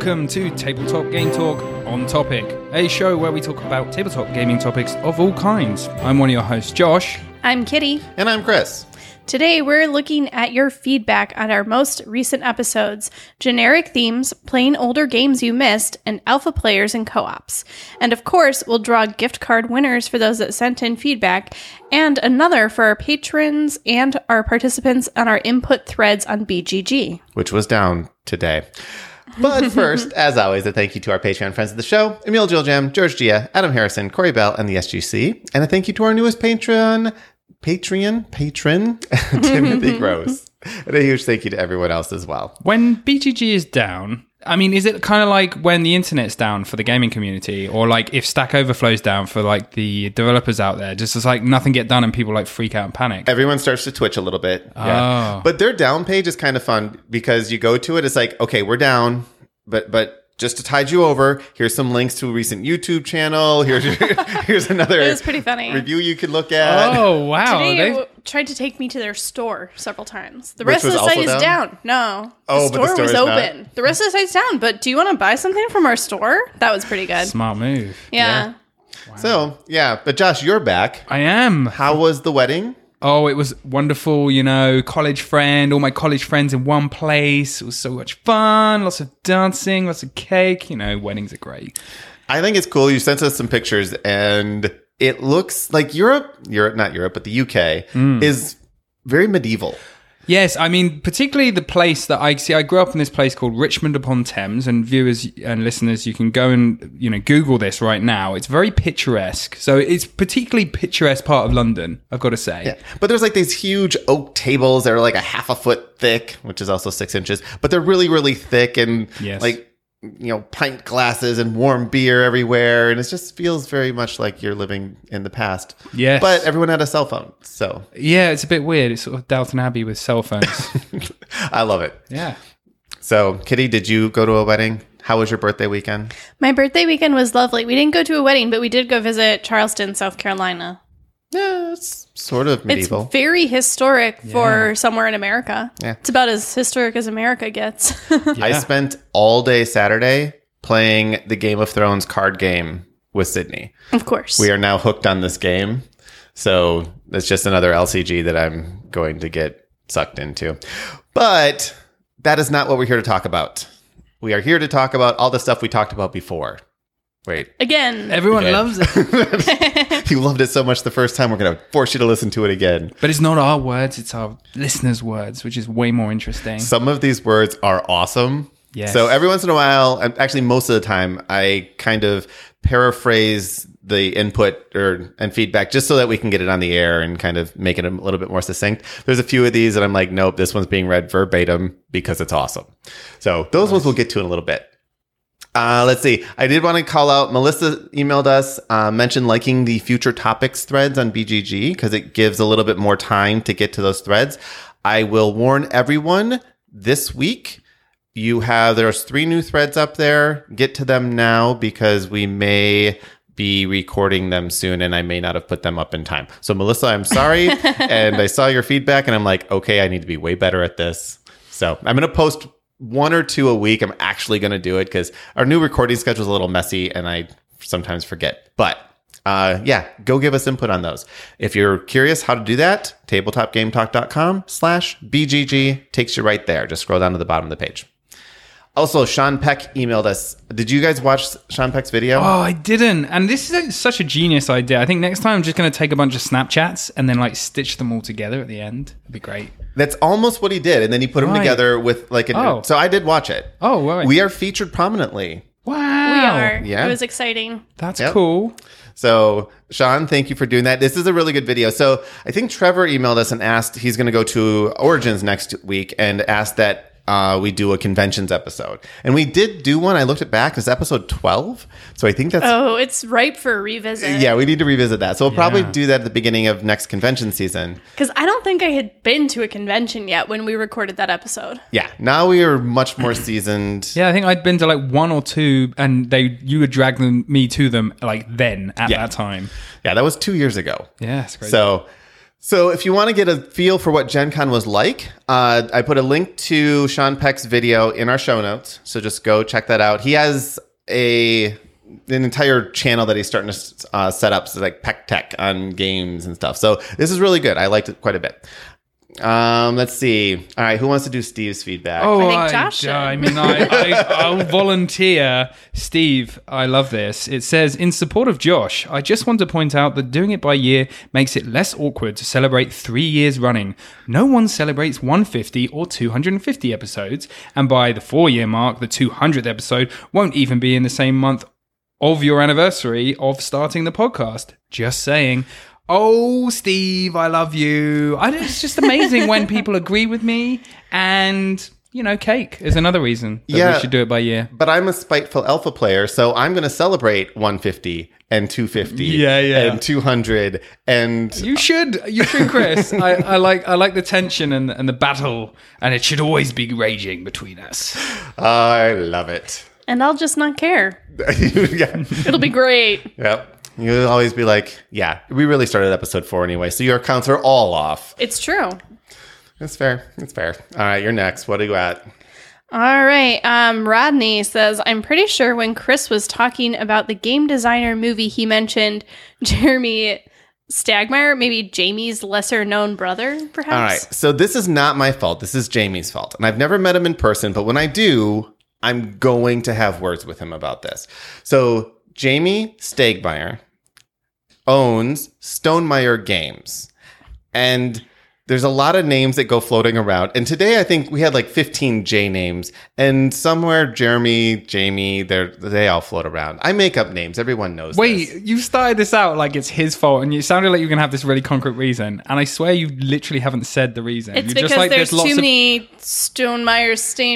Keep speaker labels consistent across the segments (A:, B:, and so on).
A: welcome to Tabletop Game Talk on Topic, a show where we talk about tabletop gaming topics of all kinds. I'm one of your hosts, Josh.
B: I'm Kitty.
C: And I'm Chris.
B: Today we're looking at your feedback on our most recent episodes, generic themes, playing older games you missed, and alpha players and co-ops. And of course, we'll draw gift card winners for those that sent in feedback, and another for our patrons and our participants on our input threads on BGG.
C: Which was down today. But first, as always, a thank you to our Patreon friends of the show, Emil Giljam, George Gia, Adam Harrison, Corey Bell, and the SGC. And a thank you to our newest patron, Timothy Gross. And a huge thank you to everyone else as well.
A: When BGG is down, I mean, is it kind of like when the internet's down for the gaming community, or like if Stack Overflow's down for like the developers out there, just as like nothing get done and people like freak out and panic?
C: Everyone starts to twitch a little bit. Yeah. But their down page is kind of fun because you go to it, it's like, okay, we're down, but just to tide you over, here's some links to a recent YouTube channel. Here's another
B: It was pretty funny.
C: review you could look at.
A: Oh, wow.
B: Today you tried to take me to their store several times. The rest of the
C: was
B: site
C: also
B: is down. No.
C: Oh,
B: the
C: but the
B: store
C: store
B: was
C: is
B: open.
C: not?
B: The rest of the site's down. But do you want to buy something from our store? That was pretty good.
A: Smart move.
B: Yeah.
C: So, yeah. But Josh, you're back.
A: I am.
C: How was the wedding?
A: Oh, it was wonderful, you know, college friend, all my college friends in one place. It was so much fun, lots of dancing, lots of cake. You know, weddings are great.
C: I think it's cool. You sent us some pictures, and it looks like not Europe, but the UK is very medieval.
A: Yes, I mean, particularly the place that I see. I grew up in this place called Richmond upon Thames, and viewers and listeners, you can go and, you know, Google this right now. It's very picturesque. So it's particularly picturesque part of London, I've got to say.
C: Yeah. But there's like these huge oak tables that are like a half a foot thick, which is also 6 inches, but they're really, really thick and
A: Yes.
C: like, you know, pint glasses and warm beer everywhere. And it just feels very much like you're living in the past.
A: Yes.
C: But everyone had a cell phone. So
A: Yeah, it's a bit weird. It's sort of Downton Abbey with cell phones.
C: I love it.
A: Yeah.
C: So, Kitty, did you go to a wedding? How was your birthday weekend?
B: My birthday weekend was lovely. We didn't go to a wedding, but we did go visit Charleston, South Carolina.
C: Yeah, it's sort of medieval.
B: It's very historic for somewhere in America.
C: Yeah.
B: It's about as historic as America gets.
C: I spent all day Saturday playing the Game of Thrones card game with Sydney.
B: Of course.
C: We are now hooked on this game. So it's just another LCG that I'm going to get sucked into. But that is not what we're here to talk about. We are here to talk about all the stuff we talked about before. Wait.
B: Again.
A: Everyone
C: Okay.
A: loves it.
C: You loved it so much the first time, we're going to force you to listen to it again.
A: But it's not our words, it's our listeners' words, which is way more interesting.
C: Some of these words are awesome.
A: Yes.
C: So every once in a while, and actually most of the time, I kind of paraphrase the input and feedback just so that we can get it on the air and kind of make it a little bit more succinct. There's a few of these that I'm like, nope, this one's being read verbatim because it's awesome. So those ones we'll get to in a little bit. Let's see. I did want to call out, Melissa emailed us, mentioned liking the future topics threads on BGG because it gives a little bit more time to get to those threads. I will warn everyone this week. There's 3 new threads up there. Get to them now because we may be recording them soon and I may not have put them up in time. So Melissa, I'm sorry. And I saw your feedback and I'm like, okay, I need to be way better at this. So I'm going to post 1 or 2 a week. I'm actually going to do it because our new recording schedule is a little messy and I sometimes forget. But yeah, go give us input on those. If you're curious how to do that, tabletopgametalk.com/BGG takes you right there. Just scroll down to the bottom of the page. Also, Sean Peck emailed us. Did you guys watch Sean Peck's video?
A: Oh, I didn't. And this is such a genius idea. I think next time I'm just going to take a bunch of Snapchats and then like stitch them all together at the end. It'd be great.
C: That's almost what he did. And then he put them
A: Right.
C: together with like So I did watch it.
A: Oh, right.
C: We are featured prominently.
A: Wow.
B: We are.
C: Yeah.
B: It was exciting.
A: That's
C: Yep.
A: cool.
C: So, Sean, thank you for doing that. This is a really good video. So, I think Trevor emailed us and asked, he's going to go to Origins next week and asked that we do a conventions episode. And we did do one. I looked it back. It's episode 12. So, I think that's...
B: Oh, it's ripe for a revisit.
C: Yeah, we need to revisit that. So, we'll probably
A: Yeah.
C: do that at the beginning of next convention season.
B: Because I don't think I had been to a convention yet when we recorded that episode.
C: Yeah, now we are much more seasoned.
A: Yeah, I think I'd been to like 1 or 2 and you would drag me to them like then at
C: Yeah.
A: that time.
C: Yeah, that was 2 years ago.
A: Yeah, it's great.
C: So So if you want to get a feel for what Gen Con was like, I put a link to Sean Peck's video in our show notes. So just go check that out. He has an entire channel that he's starting to set up, so like Peck Tech on games and stuff. So this is really good. I liked it quite a bit. Let's see. All right, who wants to do Steve's feedback?
B: I think Josh should.
A: I'll volunteer. Steve, I love this. It says, in support of Josh, I just want to point out that doing it by year makes it less awkward to celebrate 3 years running. No one celebrates 150 or 250 episodes, and by the 4-year mark, the 200th episode won't even be in the same month of your anniversary of starting the podcast. Just saying. Oh, Steve, I love you. It's just amazing when people agree with me. And, cake is another reason that we should do it by year.
C: But I'm a spiteful alpha player, so I'm going to celebrate 150 and 250 and 200. And
A: You should, Chris. I like the tension and the battle, and it should always be raging between us.
C: I love it.
B: And I'll just not care.
C: Yeah.
B: It'll be great.
C: Yep. You'll always be like, yeah, we really started episode 4 anyway, so your accounts are all off.
B: It's true.
C: That's fair. It's fair. All right, you're next. What do you got?
B: All right. Rodney says, I'm pretty sure when Chris was talking about the game designer movie, he mentioned Jeremy Stagmeyer, maybe Jamie's lesser known brother, perhaps.
C: All right. So this is not my fault. This is Jamie's fault. And I've never met him in person, but when I do, I'm going to have words with him about this. So Jamie Stagmeyer owns Stonemaier Games. And there's a lot of names that go floating around. And today I think we had like 15 J names. And somewhere Jeremy, Jamie, they all float around. I make up names. Everyone knows
A: Wait,
C: this.
A: you started this out like it's his fault, and you sounded like you're going to have this really concrete reason. And I swear you literally haven't said the reason.
B: It's
A: you're
B: because
A: just like,
B: there's
A: lots
B: too
A: of...
B: many Stonemaier,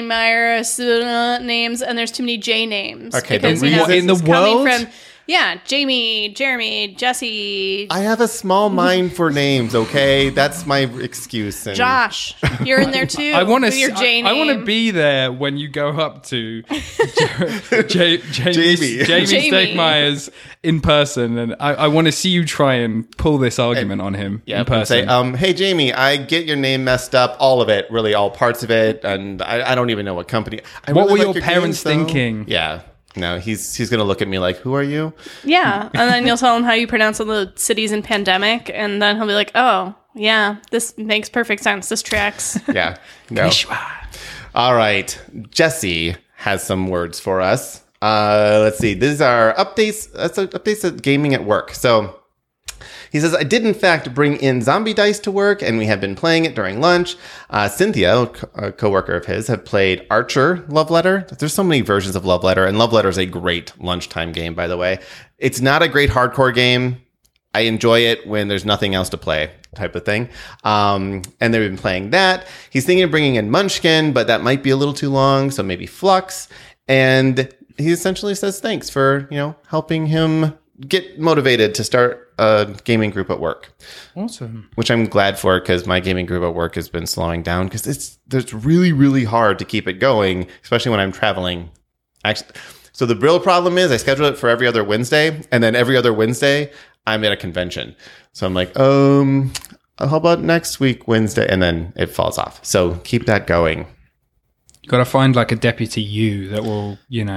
B: Steinmeier names, and there's too many J names.
C: Okay,
B: because,
C: the reason-
A: in the
B: it's coming
A: world?
B: from, Jamie, Jeremy, Jesse,
C: I have a small mind for names, okay? That's my excuse. And
B: Josh. You're in there too.
A: I want
B: with your J
A: I want to
B: name.
A: be there when you go up to Jamie
C: Jamie.
A: Stegmeyer's in person, and I want to see you try and pull this argument on him in
C: and
A: person.
C: say, hey, Jamie, I get your name messed up, all of it, really, all parts of it, and I don't even know what company.
A: What
C: really
A: were
C: like
A: your parents
C: games, though.
A: thinking?
C: Yeah. No, he's going to look at me like, who are you?
B: Yeah. And then you'll tell him how you pronounce all the cities in Pandemic, and then he'll be like, oh, yeah, this makes perfect sense. This tracks.
C: Yeah. No. All right. Jesse has some words for us. Let's see. These are updates. Updates of gaming at work. So he says, I did in fact bring in Zombie Dice to work, and we have been playing it during lunch. Cynthia, a coworker of his, have played Archer Love Letter. There's so many versions of Love Letter, and Love Letter is a great lunchtime game, by the way. It's not a great hardcore game. I enjoy it when there's nothing else to play, type of thing. And they've been playing that. He's thinking of bringing in Munchkin, but that might be a little too long, so maybe Flux. And he essentially says thanks for, helping him get motivated to start a gaming group at work.
A: Awesome.
C: Which I'm glad for, because my gaming group at work has been slowing down, because it's really, really hard to keep it going, especially when I'm traveling. Actually, so the real problem is I schedule it for every other Wednesday, and then every other Wednesday I'm at a convention. So I'm like, how about next week Wednesday? And then it falls off. So keep that going.
A: You got to find like a deputy you that will,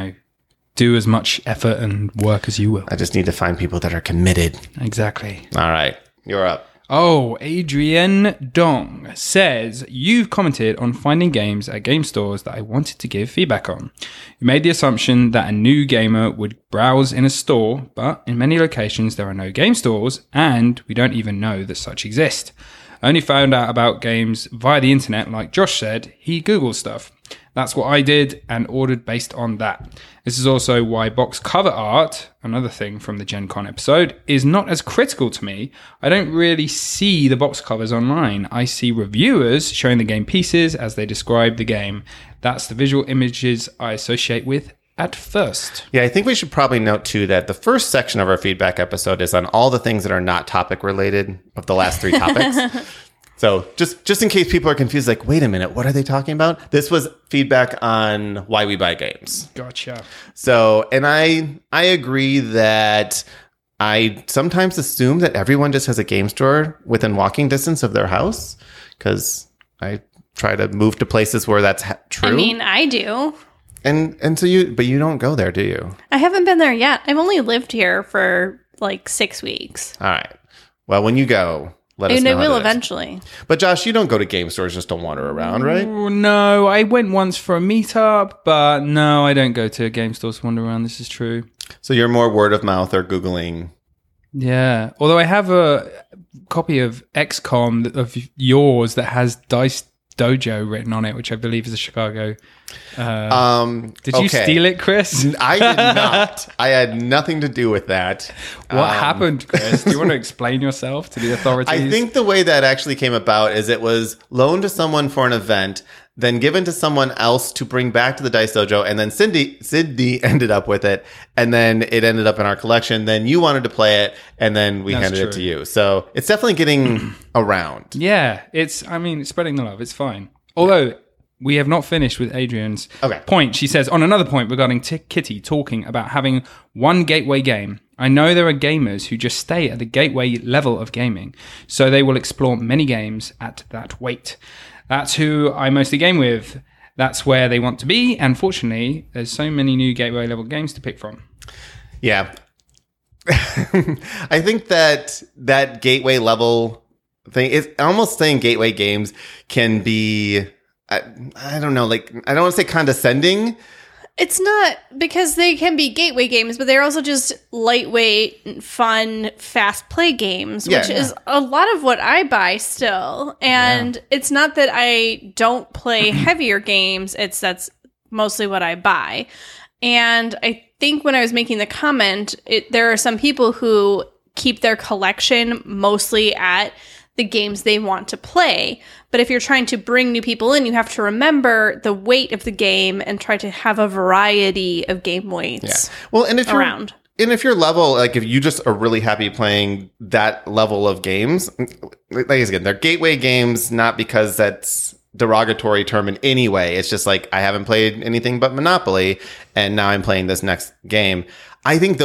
A: do as much effort and work as you will.
C: I just need to find people that are committed.
A: Exactly.
C: All right, you're up.
A: Oh, Adrienne Dong says, you've commented on finding games at game stores that I wanted to give feedback on. You made the assumption that a new gamer would browse in a store, but in many locations there are no game stores, and we don't even know that such exist. I only found out about games via the internet, like Josh said, he Googled stuff. That's what I did and ordered based on that. This is also why box cover art, another thing from the Gen Con episode, is not as critical to me. I don't really see the box covers online. I see reviewers showing the game pieces as they describe the game. That's the visual images I associate with at first.
C: Yeah, I think we should probably note, too, that the first section of our feedback episode is on all the things that are not topic related of the last 3 topics. So just in case people are confused, like, wait a minute, what are they talking about? This was feedback on why we buy games.
A: Gotcha.
C: So, and I agree that I sometimes assume that everyone just has a game store within walking distance of their house because I try to move to places where that's true.
B: I mean, I do.
C: And so but you don't go there, do you?
B: I haven't been there yet. I've only lived here for like 6 weeks.
C: All right. Well, when you go, let us
B: And
C: know.
B: I
C: how
B: will
C: it is.
B: eventually.
C: But Josh, you don't go to game stores just to wander around, right?
A: Oh, no, I went once for a meetup, but no, I don't go to game stores to wander around. This is true.
C: So you're more word of mouth or Googling.
A: Yeah. Although I have a copy of XCOM of yours that has Dice Dojo written on it, which I believe is a Chicago. Did you steal it, Chris?
C: I did not. I had nothing to do with that.
A: What happened, Chris? Do you want to explain yourself to the authorities?
C: I think the way that actually came about is it was loaned to someone for an event, then given to someone else to bring back to the Dice Dojo, and then Sydney ended up with it, and then it ended up in our collection. Then you wanted to play it, and then we handed it to you. So it's definitely getting around.
A: Yeah, it's spreading the love. It's fine. Although we have not finished with Adrian's point. She says, on another point regarding Kitty talking about having one gateway game, I know there are gamers who just stay at the gateway level of gaming, so they will explore many games at that weight. That's who I mostly game with. That's where they want to be. And fortunately, there's so many new gateway level games to pick from.
C: Yeah. I think that gateway level thing is almost saying gateway games can be, I don't know, like, I don't want to say condescending.
B: It's not, because they can be gateway games, but they're also just lightweight, fun, fast play games, which is a lot of what I buy still. And it's not that I don't play heavier games, that's mostly what I buy. And I think when I was making the comment, there are some people who keep their collection mostly at the games they want to play. But if you're trying to bring new people in, you have to remember the weight of the game and try to have a variety of game weights.
C: Yeah. Well, and if your level, like if you just are really happy playing that level of games, like again, they're gateway games, not because that's derogatory term in any way. It's just like, I haven't played anything but Monopoly, and now I'm playing this next game. I think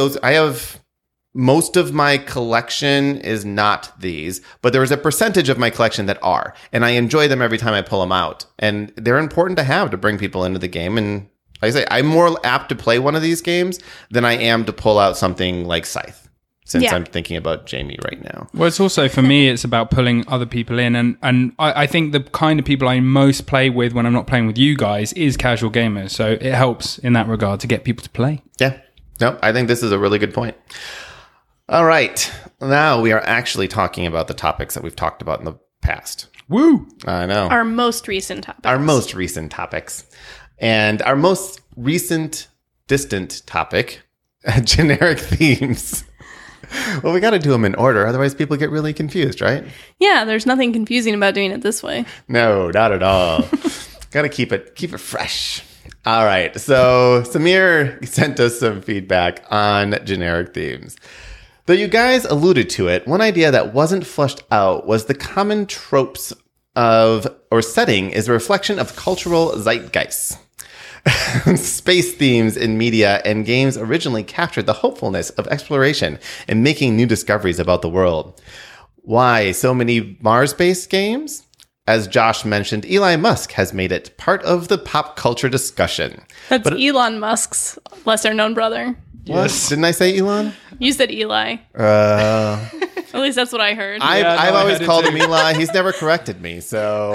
C: most of my collection is not these, but there is a percentage of my collection that are, and I enjoy them every time I pull them out. And they're important to have to bring people into the game. And like I say, I'm more apt to play one of these games than I am to pull out something like Scythe, since I'm thinking about Jamie right now.
A: Well, it's also, for me, it's about pulling other people in. And I think the kind of people I most play with when I'm not playing with you guys is casual gamers. So it helps in that regard to get people to play.
C: Yeah. No, I think this is a really good point. All right. Now we are actually talking about the topics that we've talked about in the past.
A: Woo!
C: I know.
B: Our most recent topics. And our most recent distant topic, generic themes. Well, we got to do them in order. Otherwise, people get really confused, right? Yeah, there's nothing confusing about doing it this way.
C: No, not at all. Got to keep it fresh. All right. So Samir sent us some feedback on generic themes. Though you guys alluded to it, one idea that wasn't fleshed out was the common tropes or setting is a reflection of cultural zeitgeist. Space themes in media and games originally captured the hopefulness of exploration and making new discoveries about the world. Why so many Mars-based games? As Josh mentioned, Elon Musk has made it part of the pop culture discussion.
B: That's Elon Musk's lesser-known brother.
C: Yes. Didn't I say Elon?
B: You said Eli. At least that's what I heard.
C: I've always called him Eli. He's never corrected me, so...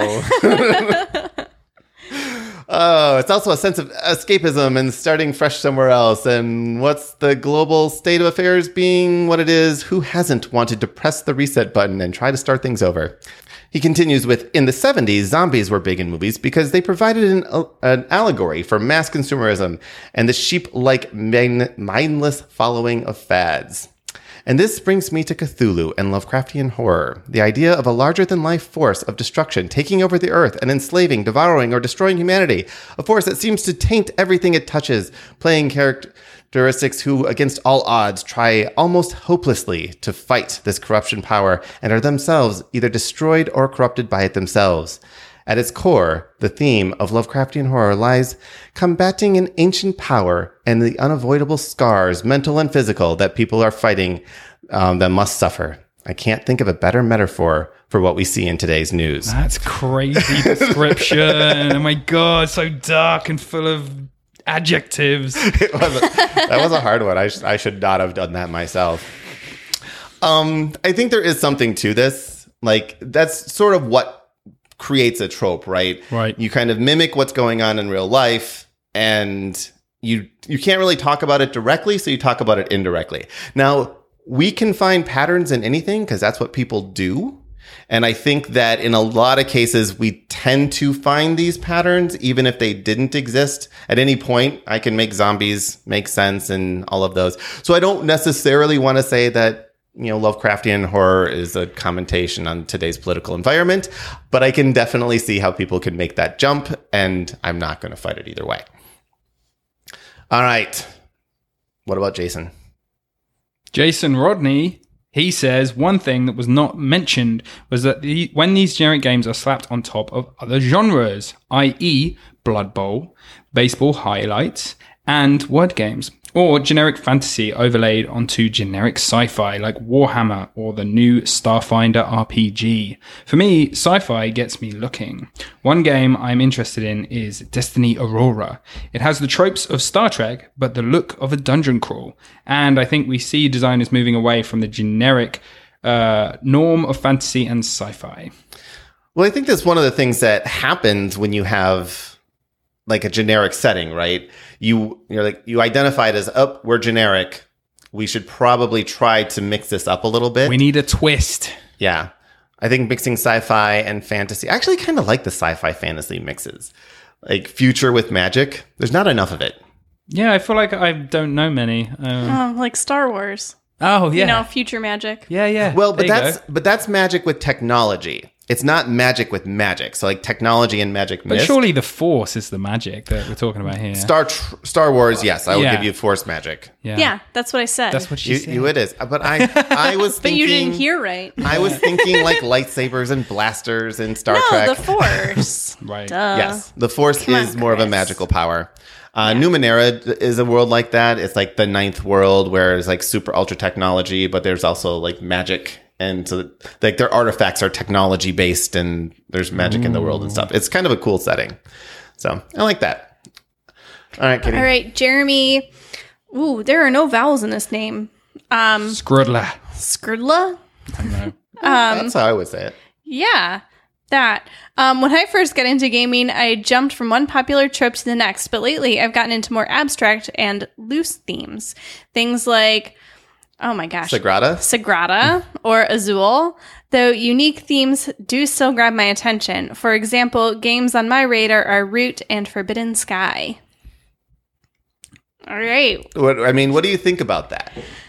C: Oh, it's also a sense of escapism and starting fresh somewhere else. And what's the global state of affairs being what it is? Who hasn't wanted to press the reset button and try to start things over? He continues with, in the 70s, zombies were big in movies because they provided an allegory for mass consumerism and the sheep-like mindless following of fads. And this brings me to Cthulhu and Lovecraftian horror, the idea of a larger-than-life force of destruction taking over the earth and enslaving, devouring, or destroying humanity, a force that seems to taint everything it touches, playing characteristics who, against all odds, try almost hopelessly to fight this corruption power and are themselves either destroyed or corrupted by it themselves. At its core, the theme of Lovecraftian horror lies combating an ancient power and the unavoidable scars, mental and physical, that people are fighting that must suffer. I can't think of a better metaphor for what we see in today's news.
A: That's crazy description. Oh my God, so dark and full of adjectives.
C: That was a hard one. I should not have done that myself. I think there is something to this. Like, that's sort of what creates a trope, right?
A: Right.
C: You kind of mimic what's going on in real life, and you can't really talk about it directly, so you talk about it indirectly. Now, we can find patterns in anything because that's what people do. And I think that in a lot of cases, we tend to find these patterns, even if they didn't exist. At any point, I can make zombies make sense and all of those. So I don't necessarily want to say that, Lovecraftian horror is a commentation on today's political environment, but I can definitely see how people can make that jump, and I'm not going to fight it either way. All right. What about Jason?
A: Jason Rodney, he says one thing that was not mentioned was that when these generic games are slapped on top of other genres, i.e. Blood Bowl, baseball highlights, and word games, or generic fantasy overlaid onto generic sci-fi like Warhammer or the new Starfinder RPG. For me, sci-fi gets me looking. One game I'm interested in is Destiny Aurora. It has the tropes of Star Trek, but the look of a dungeon crawl. And I think we see designers moving away from the generic norm of fantasy and sci-fi.
C: Well, I think that's one of the things that happens when you have like a generic setting, right? You identify it as, we're generic. We should probably try to mix this up a little bit.
A: We need a twist.
C: Yeah. I think mixing sci-fi and fantasy, I actually kind of like the sci-fi fantasy mixes. Like future with magic. There's not enough of it.
A: Yeah, I feel like I don't know many.
B: Like Star Wars.
A: Oh, yeah.
B: Future magic.
A: Yeah.
C: Well, but that's magic with technology. It's not magic with magic. So like technology and magic
A: But surely the Force is the magic that we're talking about here.
C: Star Wars, yes. I would give you Force magic.
B: Yeah, that's what I said.
A: That's what she said.
C: It is. But I was thinking...
B: But you didn't hear right.
C: I was thinking like lightsabers and blasters in Star Trek.
B: No, the Force.
A: Right.
B: Duh.
C: Yes. The Force is more of a magical power. Numenera is a world like that. It's like the ninth world where it's like super ultra technology, but there's also like magic. And so like their artifacts are technology based and there's magic in the world and stuff. It's kind of a cool setting. So I like that. All right, Kitty.
B: All right, Jeremy. Ooh, there are no vowels in this name.
A: Skrudla.
B: Skrudla?
A: I don't know.
C: That's how I would say it.
B: Yeah, that. When I first got into gaming, I jumped from one popular trope to the next, but lately I've gotten into more abstract and loose themes. Things like, oh my gosh. Sagrada or Azul, though unique themes do still grab my attention. For example, games on my radar are Root and Forbidden Sky. All right.
C: What do you think about that?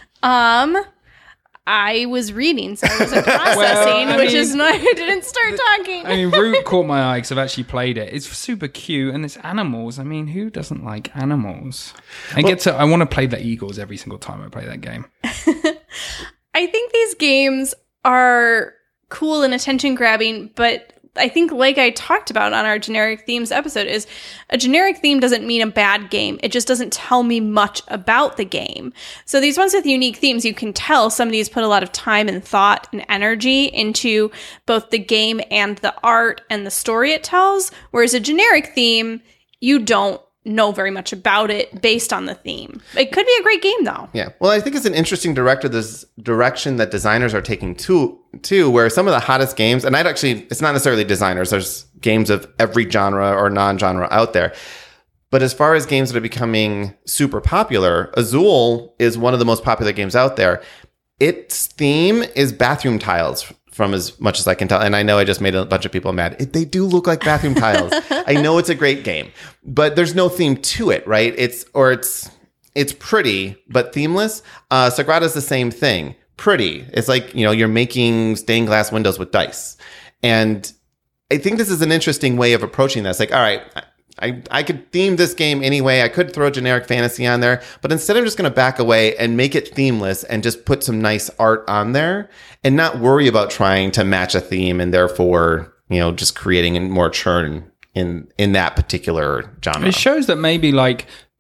B: I was reading, so I wasn't processing, which is why I didn't start talking.
A: Root caught my eye because I've actually played it. It's super cute, and it's animals. Who doesn't like animals? I want to play the Eagles every single time I play that game.
B: I think these games are cool and attention-grabbing, but I think, like I talked about on our generic themes episode, is a generic theme doesn't mean a bad game. It just doesn't tell me much about the game. So these ones with unique themes, you can tell some of these put a lot of time and thought and energy into both the game and the art and the story it tells. Whereas a generic theme, you don't know very much about it based on the theme. It could be a great game, though.
C: Yeah. Well, I think it's an interesting direction that designers are taking too, where some of the hottest games, and it's not necessarily designers, there's games of every genre or non-genre out there. But as far as games that are becoming super popular, Azul is one of the most popular games out there. Its theme is bathroom tiles, from as much as I can tell. And I know I just made a bunch of people mad. They do look like bathroom tiles. I know it's a great game, but there's no theme to it, right? It's pretty, but themeless. Sagrada is the same thing. Pretty. It's like, you're making stained glass windows with dice. And I think this is an interesting way of approaching this. Like, all right, I could theme this game anyway. I could throw generic fantasy on there, but instead I'm just going to back away and make it themeless and just put some nice art on there and not worry about trying to match a theme and therefore, just creating more churn in that particular genre.
A: It shows that maybe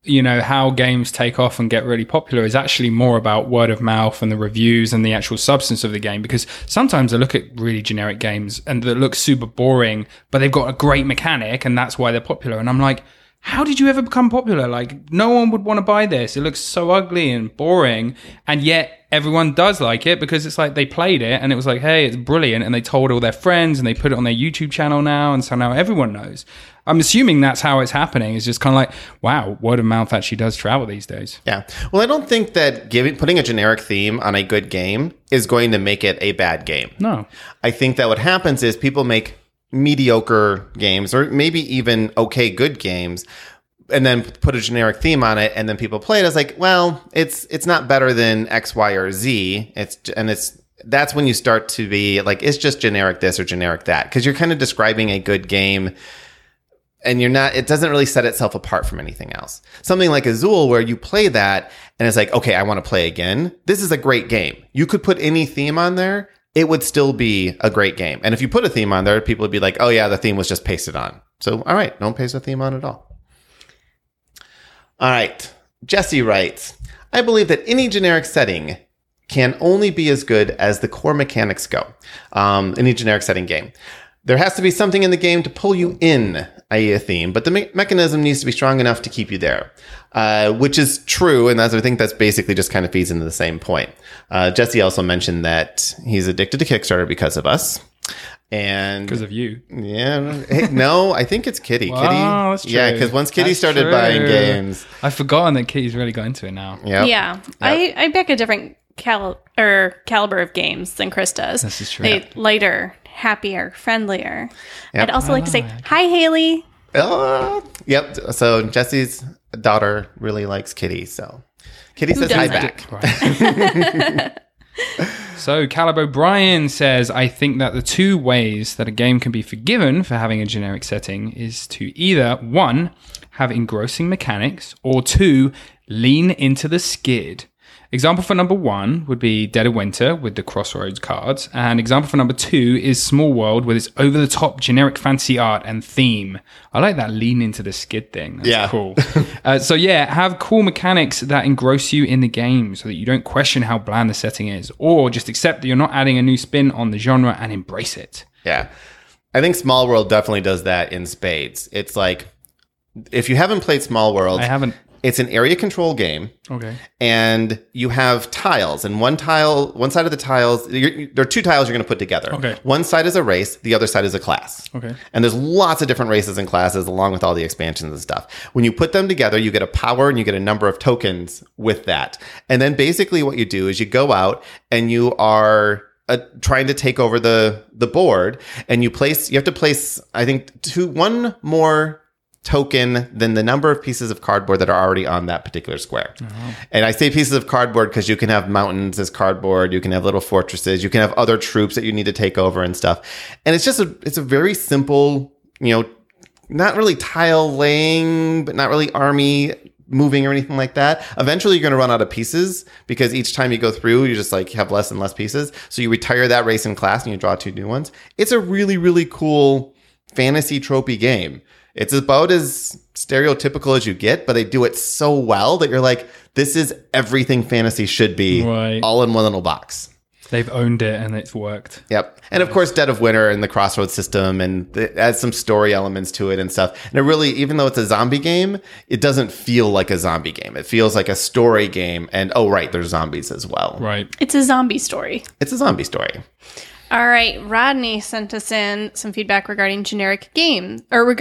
A: how games take off and get really popular is actually more about word of mouth and the reviews and the actual substance of the game. Because sometimes I look at really generic games and that look super boring, but they've got a great mechanic and that's why they're popular. And I'm like, how did you ever become popular? Like, no one would want to buy this. It looks so ugly and boring. And yet everyone does like it because it's like they played it and it was like, hey, it's brilliant. And they told all their friends and they put it on their YouTube channel now. And so now everyone knows. I'm assuming that's how it's happening. It's just kind of like, wow, word of mouth actually does travel these days.
C: Yeah. Well, I don't think that putting a generic theme on a good game is going to make it a bad game.
A: No.
C: I think that what happens is people make mediocre games or maybe even okay good games and then put a generic theme on it and then people play it as like, well, it's not better than X, Y, or Z. That's when you start to be like, it's just generic this or generic that, because you're kind of describing a good game and it doesn't really set itself apart from anything else. Something like Azul where you play that and it's like, okay, I want to play again. This is a great game. You could put any theme on there. It would still be a great game. And if you put a theme on there, people would be like, oh yeah, the theme was just pasted on. So, all right, don't paste a theme on at all. All right. Jesse writes, I believe that any generic setting can only be as good as the core mechanics go. Any generic setting game. There has to be something in the game to pull you in, i.e. a theme, but the mechanism needs to be strong enough to keep you there, which is true. And I think that's basically just kind of feeds into the same point. Jesse also mentioned that he's addicted to Kickstarter because of us. And
A: because of you.
C: Yeah. Hey, no, I think it's Kitty.
A: Wow,
C: Kitty.
A: that's true.
C: Yeah, because once Kitty started
A: true.
C: buying games.
A: I've forgotten that Kitty's really got into it now.
C: Yep.
B: Yeah.
C: Yep.
B: I pick a different caliber of games than Chris does.
A: This is true.
B: They lighter, happier, friendlier.
C: Yep.
B: I'd also like to say, hi, Haley.
C: Yep. So Jesse's daughter really likes Kitty. So Kitty says hi back.
A: Right. So Caleb O'Brien says, I think that the two ways that a game can be forgiven for having a generic setting is to either, 1, have engrossing mechanics, or 2, lean into the skid. Example for number 1 would be Dead of Winter with the Crossroads cards. And example for number 2 is Small World with its over-the-top generic fantasy art and theme. I like that lean into the skid thing. That's cool. So yeah, have cool mechanics that engross you in the game so that you don't question how bland the setting is, or just accept that you're not adding a new spin on the genre and embrace it.
C: Yeah. I think Small World definitely does that in spades. It's like, if you haven't played Small World...
A: I haven't.
C: It's an area control game.
A: Okay.
C: And you have tiles. And one side of the tiles, there are 2 tiles you're going to put together.
A: Okay.
C: One side is a race. The other side is a class.
A: Okay.
C: And there's lots of different races and classes along with all the expansions and stuff. When you put them together, you get a power and you get a number of tokens with that. And then basically what you do is you go out and you are trying to take over the board. And you have to place, I think, one more token than the number of pieces of cardboard that are already on that particular square. Uh-huh. And I say pieces of cardboard because you can have mountains as cardboard, you can have little fortresses, you can have other troops that you need to take over and stuff. And it's a very simple, not really tile laying, but not really army moving or anything like that. Eventually you're going to run out of pieces because each time you go through, you just like have less and less pieces. So you retire that race in class and you draw 2 new ones. It's a really, really cool fantasy tropey game. It's about as stereotypical as you get, but they do it so well that you're like, this is everything fantasy should be, right, all in one little box.
A: They've owned it and it's worked.
C: Yep. And of course, Dead of Winter and the Crossroads system, and it adds some story elements to it and stuff. And it really, even though it's a zombie game, it doesn't feel like a zombie game. It feels like a story game. And oh, right, there's zombies as well.
A: Right.
B: It's a zombie story.
C: It's a zombie story.
B: All right, Rodney sent us in some feedback regarding generic themes.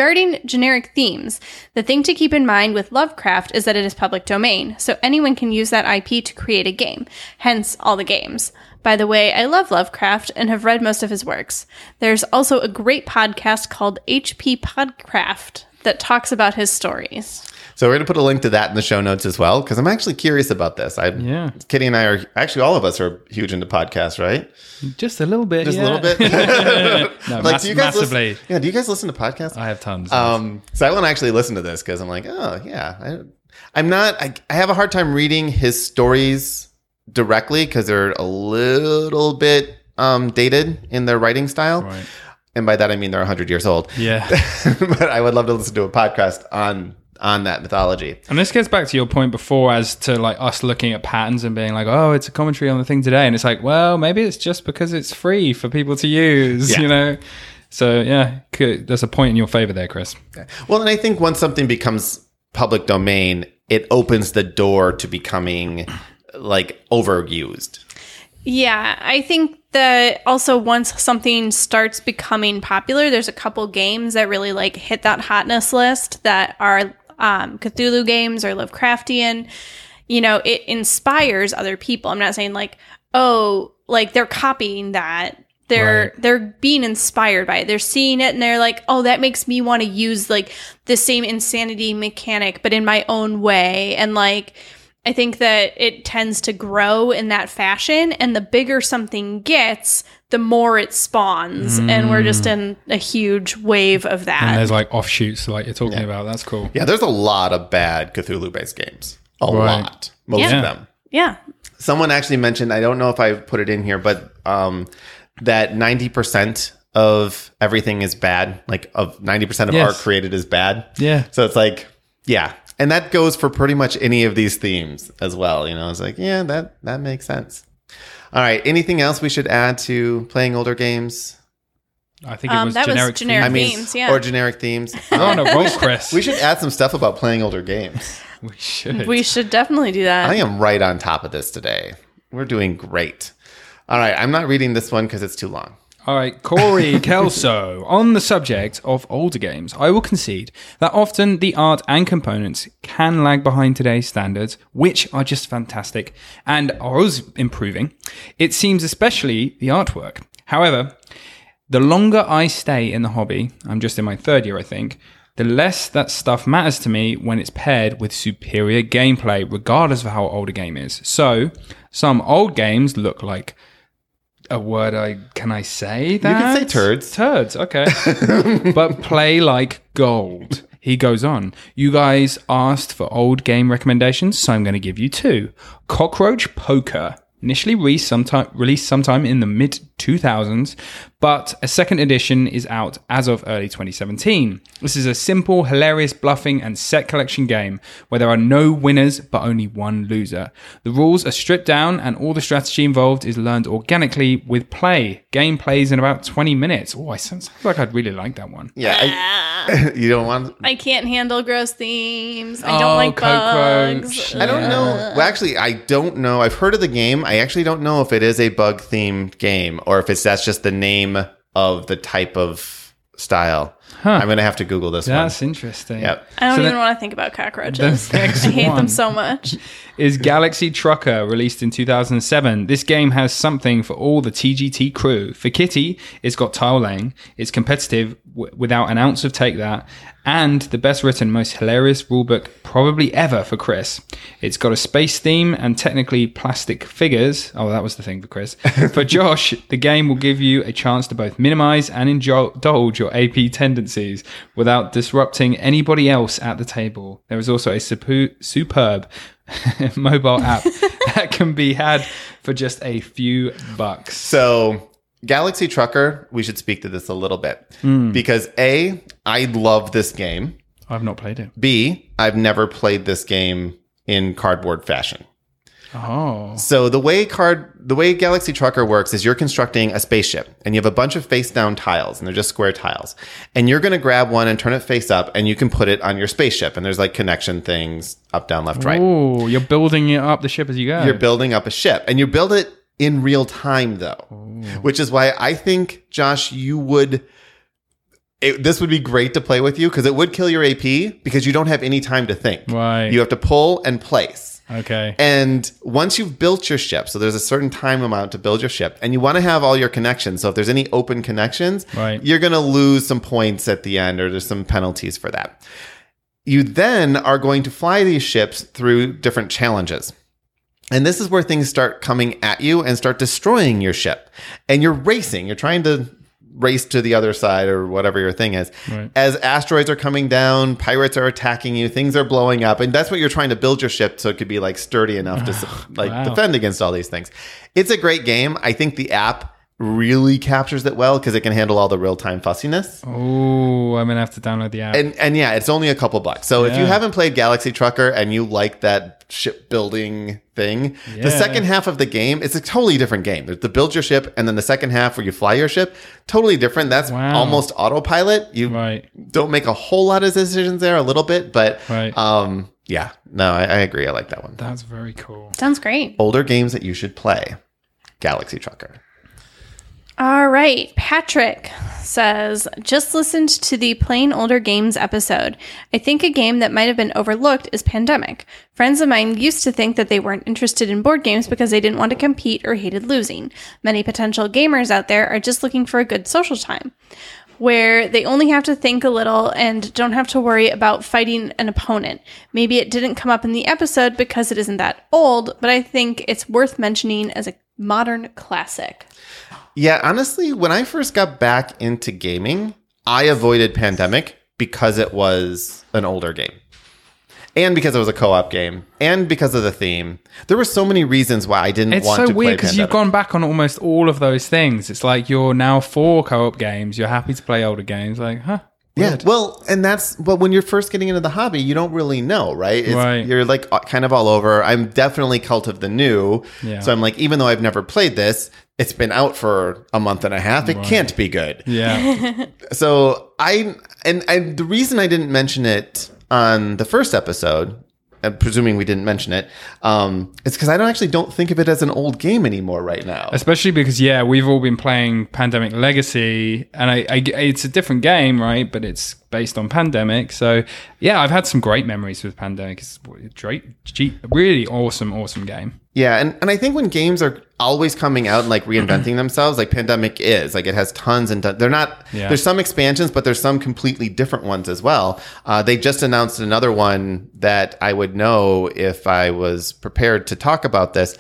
B: The thing to keep in mind with Lovecraft is that it is public domain, so anyone can use that IP to create a game, hence all the games. By the way, I love Lovecraft and have read most of his works. There's also a great podcast called HP Podcraft that talks about his stories.
C: So we're going to put a link to that in the show notes as well, because I'm actually curious about this. Kitty and I are, actually all of us are huge into podcasts, right?
A: Just a little bit.
C: Just a little bit?
A: No,
C: like, do you guys
A: massively.
C: Do you guys listen to podcasts?
A: I have tons.
C: So I want to actually listen to this because I'm like, oh, yeah. I have a hard time reading his stories directly because they're a little bit dated in their writing style.
A: Right.
C: And by that, I mean they're 100 years old.
A: Yeah.
C: But I would love to listen to a podcast on on that mythology.
A: And this gets back to your point before as to like us looking at patterns and being like, oh, it's a commentary on the thing today. And it's like, well, maybe it's just because it's free for people to use,
C: Yeah.
A: you know? So yeah, there's a point in your favor there, Chris.
C: Well, and I think once something becomes public domain, it opens the door to becoming like overused.
B: Yeah, I think that also once something starts becoming popular, there's a couple games that really like hit that hotness list that are Cthulhu games or Lovecraftian. You know, it inspires other people. I'm not saying like, oh, like they're copying that. They're being inspired by it. They're seeing it and they're like, oh, that makes me want to use like the same insanity mechanic, but in my own way. And like, I think that it tends to grow in that fashion. And the bigger something gets, the more it spawns. And we're just in a huge wave of that.
A: And there's like offshoots like you're talking about. That's cool.
C: Yeah, there's a lot of bad Cthulhu-based games. A lot. Most of them.
B: Yeah.
C: Someone actually mentioned, I don't know if I put it in here, but that 90% of everything is bad. Like of 90% of art created is bad.
A: Yeah.
C: So it's like, yeah. And that goes for pretty much any of these themes as well. You know, it's like, yeah, that makes sense. All right. Anything else we should add to playing older games?
A: I think it was
B: that
A: generic.
B: was generic themes, yeah.
C: Or generic themes.
A: We're on a roll, Chris.
C: We should add some stuff about playing older games.
A: We should.
B: We should definitely do that.
C: I am right on top of this today. We're doing great. All right. I'm not reading this one because it's too long.
A: All right, Corey Kelso. On the subject of older games, I will concede that often the art and components can lag behind today's standards, which are just fantastic and are always improving. It seems especially the artwork. However, the longer I stay in the hobby, I'm just in my third year, I think, the less that stuff matters to me when it's paired with superior gameplay, regardless of how old a game is. So, some old games look like a word can I say that?
C: You can say turds.
A: Turds, okay. But play like gold. He goes on. You guys asked for old game recommendations, so I'm going to give you two. Cockroach Poker. Initially released sometime in the mid-2000s, but a second edition is out as of early 2017. This is a simple, hilarious bluffing and set collection game where there are no winners but only one loser. The rules are stripped down and all the strategy involved is learned organically with play. Game plays in about 20 minutes. Oh, sounds like I'd really like that one.
C: Yeah. You don't want...
B: I can't handle gross themes. I don't like bugs.
C: I don't know. Well, actually, I don't know. I've heard of the game. I actually don't know if it is a bug-themed game or if that's just the name of the type of style. I'm going to have to Google this one.
A: That's interesting.
C: Yep.
B: I don't even want to think about cockroaches.
A: The next
B: I hate
A: one
B: them so much.
A: is Galaxy Trucker, released in 2007. This game has something for all the TGT crew. For Kitty, it's got tile laying. It's competitive without an ounce of take that. And the best written, most hilarious rulebook probably ever for Chris. It's got a space theme and technically plastic figures. Oh, that was the thing for Chris. For Josh, the game will give you a chance to both minimize and indulge your AP tendencies without disrupting anybody else at the table. There is also a superb mobile app that can be had for just a few bucks.
C: So... Galaxy Trucker, we should speak to this a little bit. Because A, I love this game.
A: I've not played it.
C: B, I've never played this game in cardboard fashion.
A: Oh.
C: So the way Galaxy Trucker works is you're constructing a spaceship and you have a bunch of face down tiles and they're just square tiles. And you're going to grab one and turn it face up and you can put it on your spaceship. And there's like connection things up, down, left, right.
A: Oh, you're building it up the ship as you go.
C: You're building up a ship and you build it in real time though, which is why I think, Josh, this would be great to play with you because it would kill your AP because you don't have any time to think.
A: Right.
C: You have to pull and place.
A: Okay.
C: And once you've built your ship, so there's a certain time amount to build your ship and you want to have all your connections. So if there's any open connections, you're going to lose some points at the end or there's some penalties for that. You then are going to fly these ships through different challenges. And this is where things start coming at you and start destroying your ship. And you're racing. You're trying to race to the other side or whatever your thing is. Right. As asteroids are coming down, pirates are attacking you, things are blowing up. And that's what you're trying to build your ship so it could be like sturdy enough to defend against all these things. It's a great game. I think the app really captures it well because it can handle all the real-time fussiness.
A: Oh, I'm gonna have to download the app.
C: And yeah, it's only a couple bucks. So if you
A: Yeah.
C: haven't played Galaxy Trucker and you like that shipbuilding thing, the
A: Yeah.
C: second half of the game, it's a totally different game. There's the build your ship, and then the second half where you fly your ship, totally different. That's
A: Wow.
C: almost autopilot. You
A: Right.
C: don't make a whole lot of decisions there, a little bit, but
A: Right.
C: yeah, no, I agree. I like that one.
A: That's very cool.
B: Sounds great.
C: Older games that you should play. Galaxy Trucker.
B: All right. Patrick says, just listened to the Playing Older Games episode. I think a game that might have been overlooked is Pandemic. Friends of mine used to think that they weren't interested in board games because they didn't want to compete or hated losing. Many potential gamers out there are just looking for a good social time, where they only have to think a little and don't have to worry about fighting an opponent. Maybe it didn't come up in the episode because it isn't that old, but I think it's worth mentioning as a modern classic.
C: Yeah, honestly, when I first got back into gaming, I avoided Pandemic because it was an older game. And because it was a co-op game. And because of the theme. There were so many reasons why I didn't
A: It's
C: want
A: so
C: to play
A: weird because you've
C: Pandemic.
A: gone back on almost all of those things. It's like you're now for co-op games. You're happy to play older games. Like, huh?
C: Yeah,
A: Weird.
C: well, and that's, but when you're first getting into the hobby, you don't really know, right?
A: Right.
C: You're like kind of all over. I'm definitely Cult of the New.
A: Yeah.
C: So I'm like, even though I've never played this, it's been out for a month and a half. It can't be good.
A: Yeah.
C: So I the reason I didn't mention it on the first episode, and presuming we didn't mention it, it's because I don't think of it as an old game anymore right now.
A: Especially because, yeah, we've all been playing Pandemic Legacy, and I it's a different game, right? But it's based on Pandemic. So, yeah, I've had some great memories with Pandemic. It's a really awesome game.
C: Yeah, and I think when games are always coming out and like reinventing themselves, like Pandemic is, like it has tons and tons. They're not,
A: Yeah.
C: there's some expansions, but there's some completely different ones as well. They just announced another one that I would know if I was prepared to talk about this.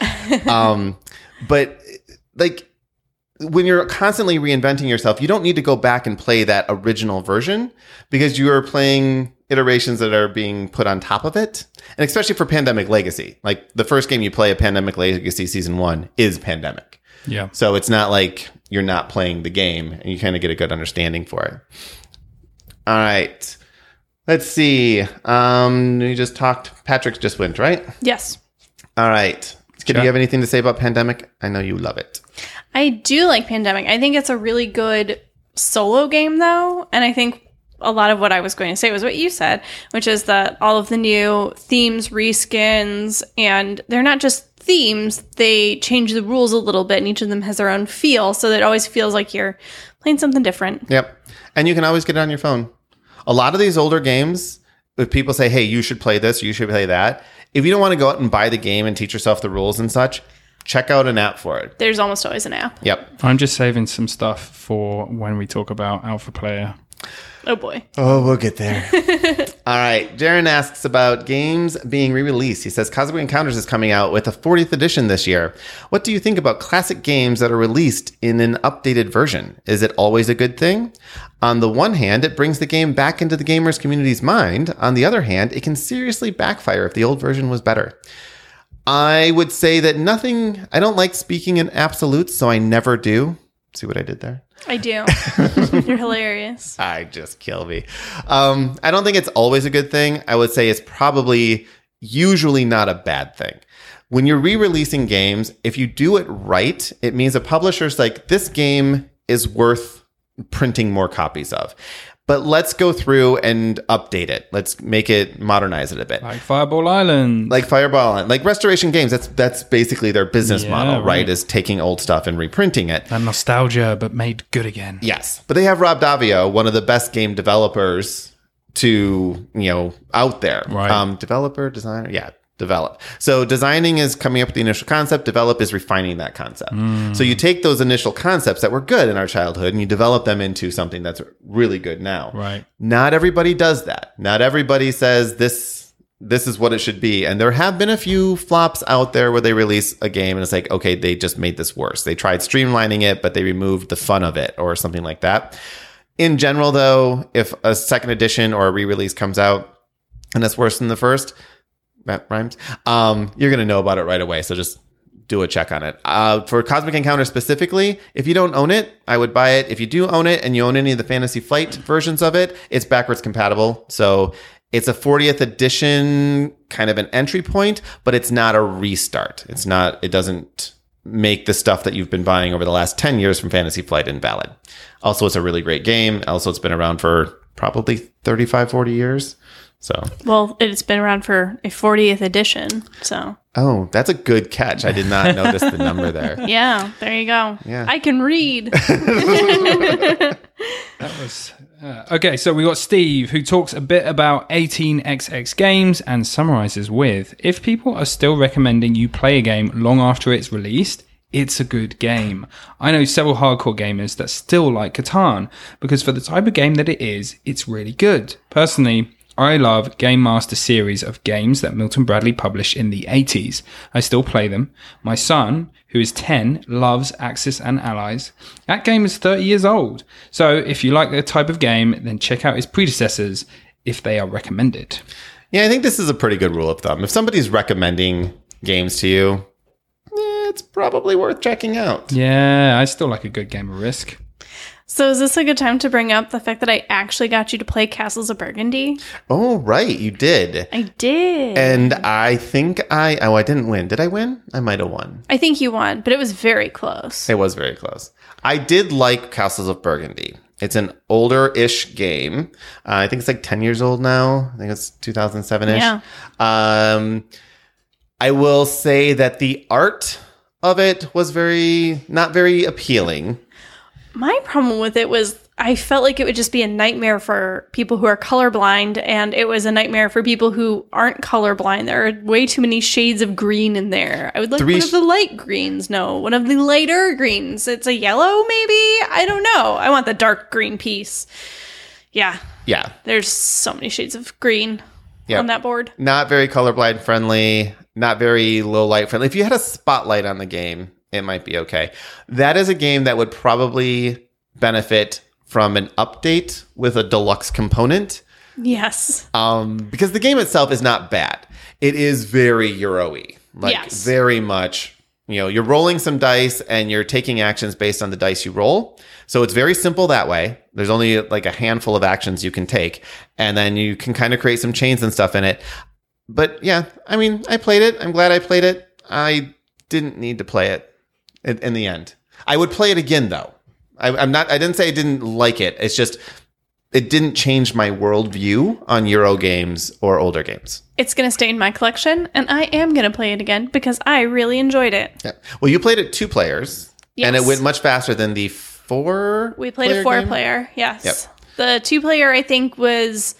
C: But like when you're constantly reinventing yourself, you don't need to go back and play that original version because you are playing iterations that are being put on top of it. And especially for Pandemic Legacy, like the first game you play of Pandemic Legacy Season 1 is Pandemic.
A: Yeah.
C: So it's not like you're not playing the game and you kind of get a good understanding for it. All right. Let's see. We just talked. Patrick just went, right?
B: Yes.
C: All right. Do you have anything to say about Pandemic? I know you love it.
B: I do like Pandemic. I think it's a really good solo game, though. And I think a lot of what I was going to say was what you said, which is that all of the new themes, reskins, and they're not just themes, they change the rules a little bit, and each of them has their own feel. So that it always feels like you're playing something different.
C: Yep. And you can always get it on your phone. A lot of these older games, if people say, hey, you should play this, or you should play that, if you don't want to go out and buy the game and teach yourself the rules and such, check out an app for it.
B: There's almost always an app.
C: Yep.
A: I'm just saving some stuff for when we talk about Alpha Player.
B: Oh, boy.
C: Oh, we'll get there. All right. Jaron asks about games being re-released. He says Cosmic Encounters is coming out with a 40th edition this year. What do you think about classic games that are released in an updated version? Is it always a good thing? On the one hand, it brings the game back into the gamers community's mind. On the other hand, it can seriously backfire if the old version was better. I would say that I don't like speaking in absolutes, so I never do. See what I did there?
B: I do. You're hilarious.
C: I just kill me. I don't think it's always a good thing. I would say it's probably usually not a bad thing. When you're re-releasing games, if you do it right, it means a publisher's like, this game is worth printing more copies of. But let's go through and update it. Let's make it, modernize it a bit.
A: Like Fireball Island.
C: Like Fireball Island, like Restoration Games. That's basically their business
A: Yeah,
C: model, right?
A: right.
C: Is taking old stuff and reprinting it.
A: That nostalgia, but made good again.
C: Yes, but they have Rob Daviau, one of the best game developers out there.
A: Right.
C: Developer, designer, develop. So designing is coming up with the initial concept. Develop is refining that concept. So you take those initial concepts that were good in our childhood and you develop them into something that's really good now.
A: Right.
C: Not everybody does that. Not everybody says this is what it should be. And there have been a few flops out there where they release a game and it's like, okay, they just made this worse. They tried streamlining it, but they removed the fun of it or something like that. In general, though, if a second edition or a re-release comes out and it's worse than the first, that rhymes, you're going to know about it right away. So just do a check on it. For Cosmic Encounter specifically, if you don't own it, I would buy it. If you do own it and you own any of the Fantasy Flight versions of it, it's backwards compatible. So it's a 40th edition kind of an entry point, but it's not a restart. It doesn't make the stuff that you've been buying over the last 10 years from Fantasy Flight invalid. Also, it's a really great game. Also, it's been around for probably 35, 40 years. So,
B: well, it's been around for a 40th edition. So,
C: oh, that's a good catch. I did not notice the number there.
B: yeah, there you go.
C: Yeah.
B: I can read.
A: That was okay. So we got Steve, who talks a bit about 18xx games and summarizes with, if people are still recommending you play a game long after it's released, it's a good game. I know several hardcore gamers that still like Catan because for the type of game that it is, it's really good. Personally, I love Game Master series of games that Milton Bradley published in the 80s. I still play them. My son, who is 10, loves Axis and Allies. That game is 30 years old. So if you like the type of game, then check out his predecessors if they are recommended.
C: Yeah, I think this is a pretty good rule of thumb. If somebody's recommending games to you, it's probably worth checking out.
A: Yeah, I still like a good game of Risk.
B: So is this a good time to bring up the fact that I actually got you to play Castles of Burgundy?
C: Oh, right. You did.
B: I did.
C: And I think I didn't win. Did I win? I might have won.
B: I think you won, but it was very close.
C: It was very close. I did like Castles of Burgundy. It's an older-ish game. I think it's like 10 years old now. I think it's 2007-ish.
B: Yeah.
C: I will say that the art of it was not very appealing.
B: My problem with it was I felt like it would just be a nightmare for people who are colorblind, and it was a nightmare for people who aren't colorblind. There are way too many shades of green in there. I would like one of the light greens. No, one of the lighter greens. It's a yellow, maybe? I don't know. I want the dark green piece. Yeah.
C: Yeah.
B: There's so many shades of green on that board.
C: Not very colorblind friendly, not very low light friendly. If you had a spotlight on the game, it might be okay. That is a game that would probably benefit from an update with a deluxe component.
B: Yes.
C: Because the game itself is not bad. It is very Euro-y. Very much, you're rolling some dice and you're taking actions based on the dice you roll. So it's very simple that way. There's only like a handful of actions you can take. And then you can kind of create some chains and stuff in it. But yeah, I mean, I played it. I'm glad I played it. I didn't need to play it. In the end, I would play it again though. I didn't say I didn't like it. It's just it didn't change my worldview on Euro games or older games.
B: It's going to stay in my collection, and I am going to play it again because I really enjoyed it.
C: Yeah. Well, you played it 2 players, and it went much faster than the 4.
B: We played a 4-player. Yes,
C: Yep.
B: The 2-player I think was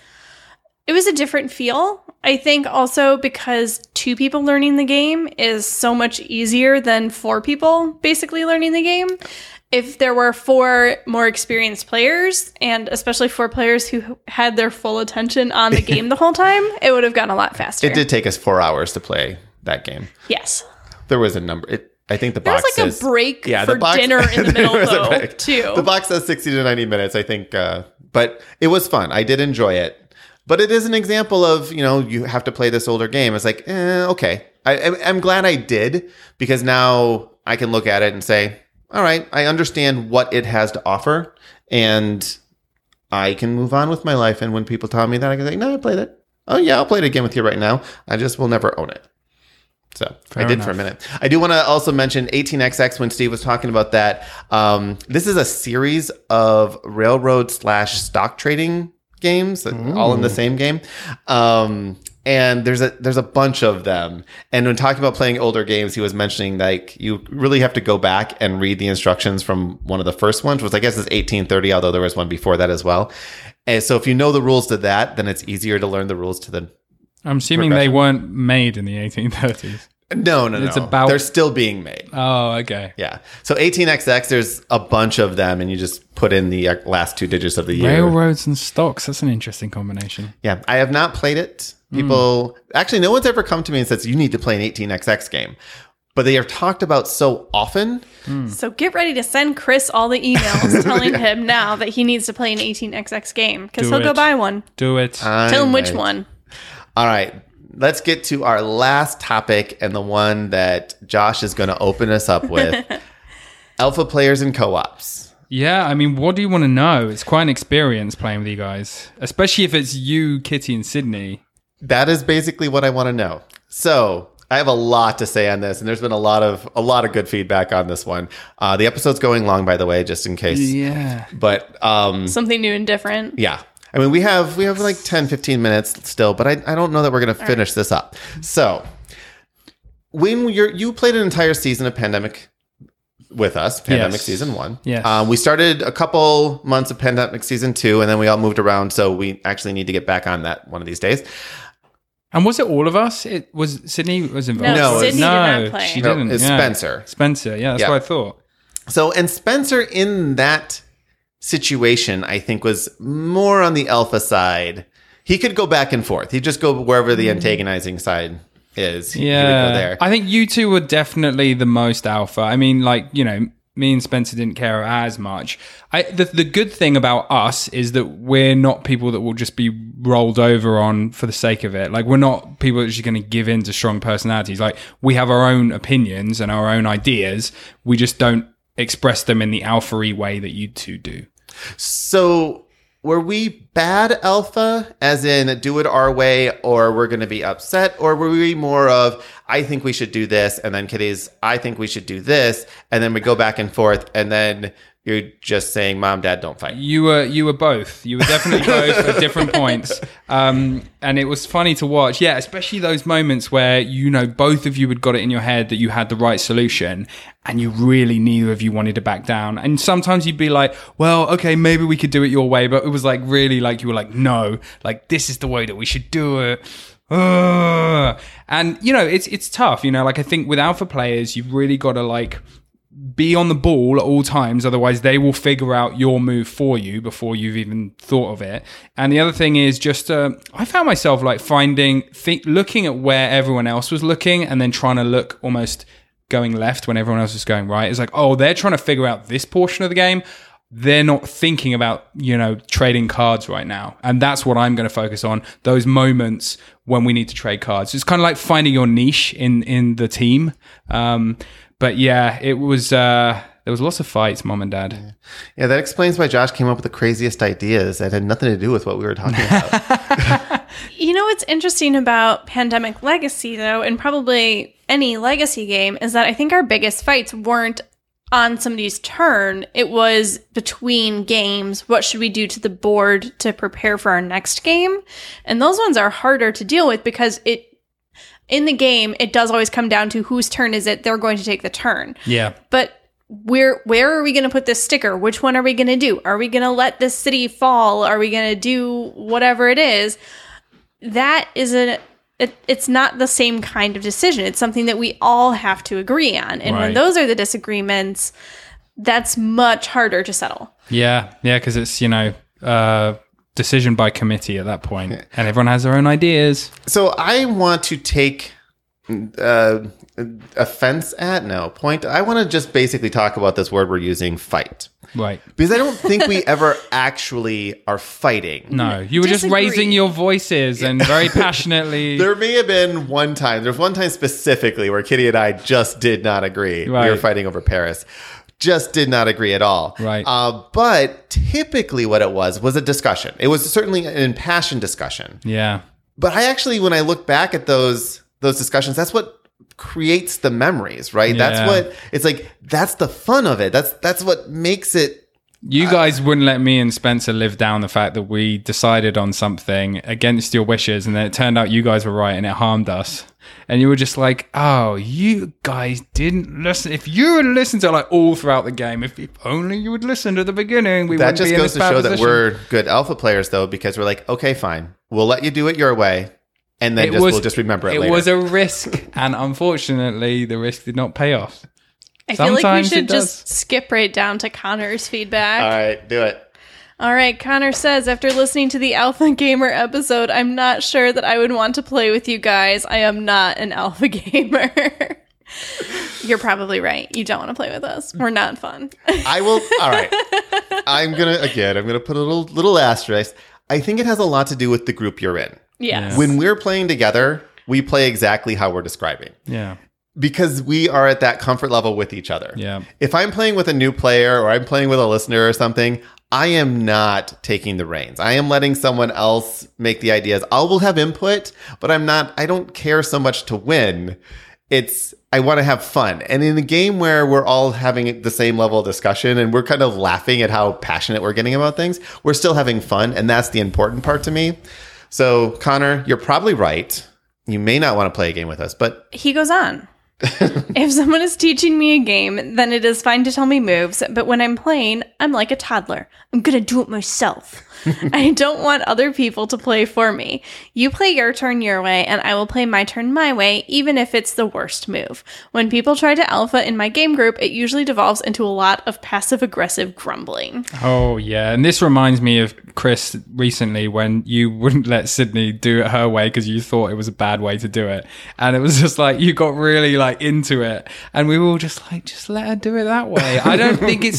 B: a different feel. I think also because 2 people learning the game is so much easier than 4 people basically learning the game. If there were 4 more experienced players, and especially 4 players who had their full attention on the game the whole time, it would have gone a lot faster.
C: It did take us 4 hours to play that game.
B: Yes.
C: There was a number. I think the
B: there
C: box
B: was like
C: says,
B: a break for dinner in the middle, though, too.
C: The box says 60 to 90 minutes, I think. But it was fun. I did enjoy it. But it is an example of, you have to play this older game. It's like, okay. I'm glad I did, because now I can look at it and say, all right, I understand what it has to offer, and I can move on with my life. And when people tell me that, I can say, no, I played it. Oh, yeah, I'll play it again with you right now. I just will never own it. So I did for a minute. I do want to also mention 18xx when Steve was talking about that. This is a series of railroad/stock trading games, all in the same game. And there's a bunch of them. And when talking about playing older games, he was mentioning like you really have to go back and read the instructions from one of the first ones, which I guess is 1830, although there was one before that as well. And so if you know the rules to that, then it's easier to learn the rules to the
A: I'm assuming they weren't made in the 1830s.
C: No.
A: It's about...
C: They're still being made.
A: Oh, okay.
C: Yeah. So 18xx, there's a bunch of them, and you just put in the last 2 digits of the year.
A: Railroads and stocks. That's an interesting combination.
C: Yeah. I have not played it. People... Actually, no one's ever come to me and says, you need to play an 18xx game. But they are talked about so often.
B: So get ready to send Chris all the emails telling him now that he needs to play an 18xx game, because he'll go buy one.
A: Do it.
B: Tell him which one.
C: All right. let's get to our last topic and the one that Josh is going to open us up with. Alpha players and co-ops.
A: Yeah, I mean, what do you want to know? It's quite an experience playing with you guys, especially if it's you, Kitty, and Sydney.
C: That is basically what I want to know. So I have a lot to say on this, and there's been a lot of good feedback on this one. The episode's going long, by the way, just in case.
A: Yeah.
C: But
B: something new and different.
C: yeah. I mean, we have like 10, 15 minutes still, but I don't know that we're going to finish this up. So when you played an entire season of Pandemic with us, Pandemic Season 1.
A: Yes.
C: We started a couple months of Pandemic Season 2, and then we all moved around, so we actually need to get back on that one of these days.
A: And was it all of us? It was Sydney was involved.
C: No,
B: Sydney did not play.
A: She didn't.
C: It's
A: yeah.
C: Spencer.
A: Spencer, yeah, that's
C: Yeah.
A: what I thought.
C: So, and Spencer in that situation, I think, was more on the alpha side. He could go back and forth. He'd just go wherever the antagonizing side is. He would go there.
A: I think you two were definitely the most alpha. I mean, like, you know, me and Spencer didn't care as much. The good thing about us is that we're not people that will just be rolled over on for the sake of it. Like, we're not people that are just going to give in to strong personalities. Like, we have our own opinions and our own ideas. We just don't express them in the alpha-y way that you two do.
C: So, were we bad alpha, as in do it our way, or we're going to be upset? Or were we more of, I think we should do this, and then Kitty's, I think we should do this, and then we go back and forth, and then you're just saying, Mom, Dad, don't fight.
A: You were both. You were definitely both at different points. And it was funny to watch. Yeah, especially those moments where, you know, both of you had got it in your head that you had the right solution and you really neither of you wanted to back down. And sometimes you'd be like, well, okay, maybe we could do it your way. But it was like really like you were like, no, like this is the way that we should do it. And, you know, it's tough. You know, like I think with alpha players, you've really got to like be on the ball at all times, otherwise they will figure out your move for you before you've even thought of it. And the other thing is just I found myself like looking at where everyone else was looking and then trying to look almost going left when everyone else was going right. It's like, oh, they're trying to figure out this portion of the game. They're not thinking about, you know, trading cards right now. And that's what I'm going to focus on, those moments when we need to trade cards. It's kind of like finding your niche in the team. But yeah, it was there was lots of fights, Mom and Dad.
C: Yeah, that explains why Josh came up with the craziest ideas that had nothing to do with what we were talking about.
B: You know what's interesting about Pandemic Legacy, though, and probably any Legacy game, is that I think our biggest fights weren't on somebody's turn. It was between games. What should we do to the board to prepare for our next game? And those ones are harder to deal with because in the game, it does always come down to whose turn is it they're going to take the turn.
A: Yeah.
B: But where are we going to put this sticker? Which one are we going to do? Are we going to let this city fall? Are we going to do whatever it is? That is it's not the same kind of decision. It's something that we all have to agree on. And when those are the disagreements, that's much harder to settle.
A: Yeah. Yeah, because it's, you know, decision by committee at that point, and everyone has their own ideas.
C: So I want to take offense at I want to just basically talk about this word we're using, fight.
A: Right.
C: Because I don't think we ever actually are fighting.
A: No, you were just raising your voices and very passionately.
C: There may have been one time. There's one time specifically where Kitty and I just did not agree.
A: Right.
C: We were fighting over Paris. Just did not agree at all.
A: Right.
C: But typically what it was a discussion. It was certainly an impassioned discussion.
A: Yeah.
C: But I actually, when I look back at those discussions, that's what creates the memories, right?
A: Yeah.
C: That's what, it's like, that's the fun of it. That's what makes it.
A: You guys wouldn't let me and Spencer live down the fact that we decided on something against your wishes, and then it turned out you guys were right and it harmed us. And you were just like, oh, you guys didn't listen. If you had listened to like all throughout the game, if only you would listen to the beginning, we wouldn't be in this bad position. That just goes to show that
C: we're good alpha players, though, because we're like, okay, fine. We'll let you do it your way. And then we'll just remember it later.
A: It was a risk. And unfortunately, the risk did not pay off.
B: I feel like we should just skip right down to Connor's feedback.
C: All right, do it.
B: All right, Connor says, after listening to the Alpha Gamer episode, I'm not sure that I would want to play with you guys. I am not an Alpha Gamer. You're probably right. You don't want to play with us. We're not fun.
C: I will. All right. I'm going to put a little asterisk. I think it has a lot to do with the group you're in.
B: Yes.
C: When we're playing together, we play exactly how we're describing.
A: Yeah.
C: Because we are at that comfort level with each other.
A: Yeah.
C: If I'm playing with a new player or I'm playing with a listener or something, I am not taking the reins. I am letting someone else make the ideas. I will have input, but I don't care so much to win. I want to have fun. And in a game where we're all having the same level of discussion and we're kind of laughing at how passionate we're getting about things, we're still having fun. And that's the important part to me. So, Connor, you're probably right. You may not want to play a game with us, but
B: He goes on. If someone is teaching me a game, then it is fine to tell me moves, but when I'm playing, I'm like a toddler. I'm gonna do it myself. I don't want other people to play for me. You play your turn your way, and I will play my turn my way, even if it's the worst move. When people try to alpha in my game group, it usually devolves into a lot of passive-aggressive grumbling.
A: Oh, yeah. And this reminds me of Chris recently when you wouldn't let Sydney do it her way because you thought it was a bad way to do it. And it was just like, you got really like into it. And we were all just like, just let her do it that way. I don't think it's,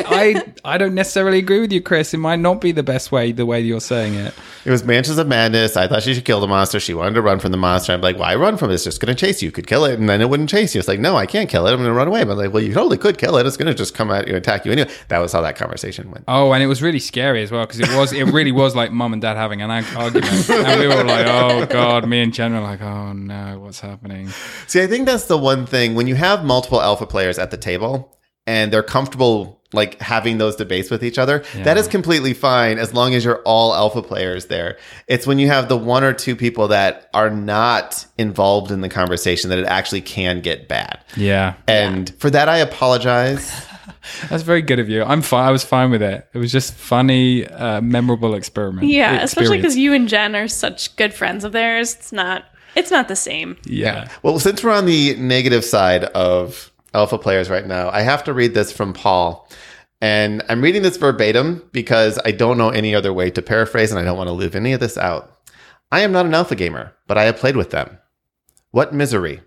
A: I don't necessarily agree with you, Chris. It might not be the best way, the way you're saying it.
C: it was Mansions of Madness. I thought she should kill the monster. She wanted to run from the monster. I'm like, why run from it? It's just going to chase you. You could kill it and then it wouldn't chase you. It's like, no, I can't kill it. I'm going to run away. But I'm like, well, you totally could kill it. It's going to just come at you and attack you anyway. That was how that conversation went.
A: Oh, and it was really scary as well because it really was like mum and dad having an argument. And we were like, oh, God, me and Jen were like, oh, no, what's happening?
C: See, I think that's the one thing when you have multiple alpha players at the table and they're comfortable like having those debates with each other, that is completely fine as long as you're all alpha players there. It's when you have the one or two people that are not involved in the conversation that it actually can get bad.
A: Yeah.
C: And for that, I apologize.
A: That's very good of you. I'm fine. I was fine with it. It was just funny, memorable experiment.
B: Yeah, especially because you and Jen are such good friends of theirs. It's not the same.
A: Yeah.
C: Well, since we're on the negative side of alpha players right now, I have to read this from Paul. And I'm reading this verbatim because I don't know any other way to paraphrase and I don't want to leave any of this out. I am not an alpha gamer, but I have played with them. What misery.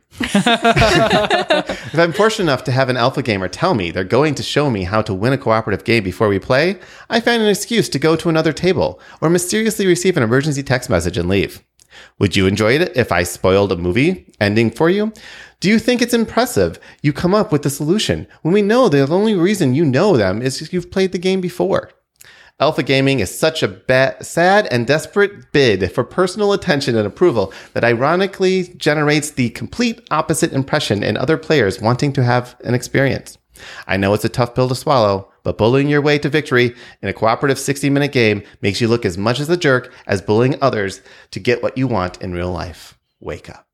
C: If I'm fortunate enough to have an alpha gamer tell me they're going to show me how to win a cooperative game before we play, I find an excuse to go to another table or mysteriously receive an emergency text message and leave. Would you enjoy it if I spoiled a movie ending for you? Do you think it's impressive you come up with the solution when we know the only reason you know them is because you've played the game before? Alpha gaming is such a sad and desperate bid for personal attention and approval that ironically generates the complete opposite impression in other players wanting to have an experience. I know it's a tough pill to swallow, but bullying your way to victory in a cooperative 60-minute game makes you look as much as a jerk as bullying others to get what you want in real life. Wake up.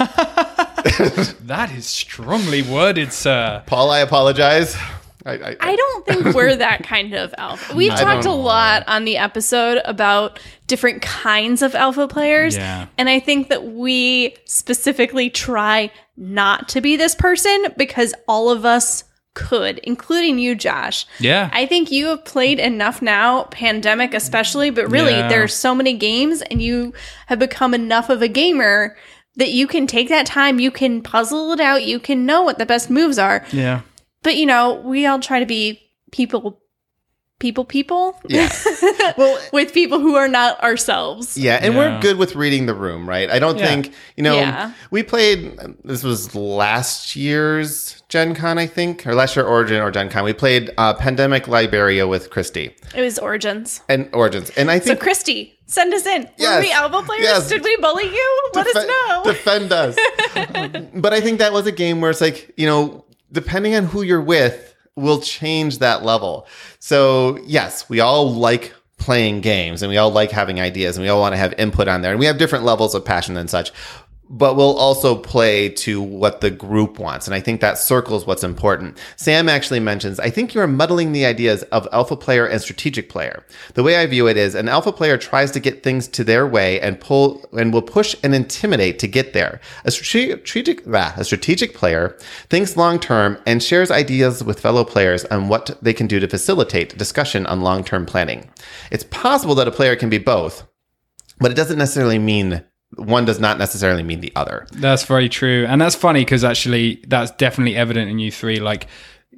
A: That is strongly worded, sir.
C: Paul, I apologize.
B: I don't think we're that kind of alpha. We've talked a lot on the episode about different kinds of alpha players.
A: Yeah.
B: And I think that we specifically try not to be this person because all of us could, including you, Josh.
A: Yeah.
B: I think you have played enough now, pandemic especially, but really there are so many games and you have become enough of a gamer that you can take that time, you can puzzle it out, you can know what the best moves are.
A: Yeah.
B: But, you know, we all try to be people.
C: Yeah. Well,
B: with people who are not ourselves.
C: Yeah, and we're good with reading the room, right? I don't think, we played, this was last year's Gen Con, I think, or last year Origin or Gen Con. We played Pandemic Liberia with Christy.
B: It was Origins.
C: And I think...
B: So, Christy, send us in.
C: Yes,
B: were we alpha players?
C: yes.
B: Did we bully you? Let us know.
C: Defend us. But I think that was a game where it's like, depending on who you're with, will change that level. So yes, we all like playing games and we all like having ideas and we all want to have input on there and we have different levels of passion and such, but we'll also play to what the group wants. And I think that circles what's important. Sam actually mentions, I think you're muddling the ideas of alpha player and strategic player. The way I view it is an alpha player tries to get things to their way and will push and intimidate to get there. A strategic player thinks long-term and shares ideas with fellow players on what they can do to facilitate discussion on long-term planning. It's possible that a player can be both, but it doesn't necessarily mean one does not necessarily mean the other.
A: That's very true. And that's funny because actually that's definitely evident in you three. Like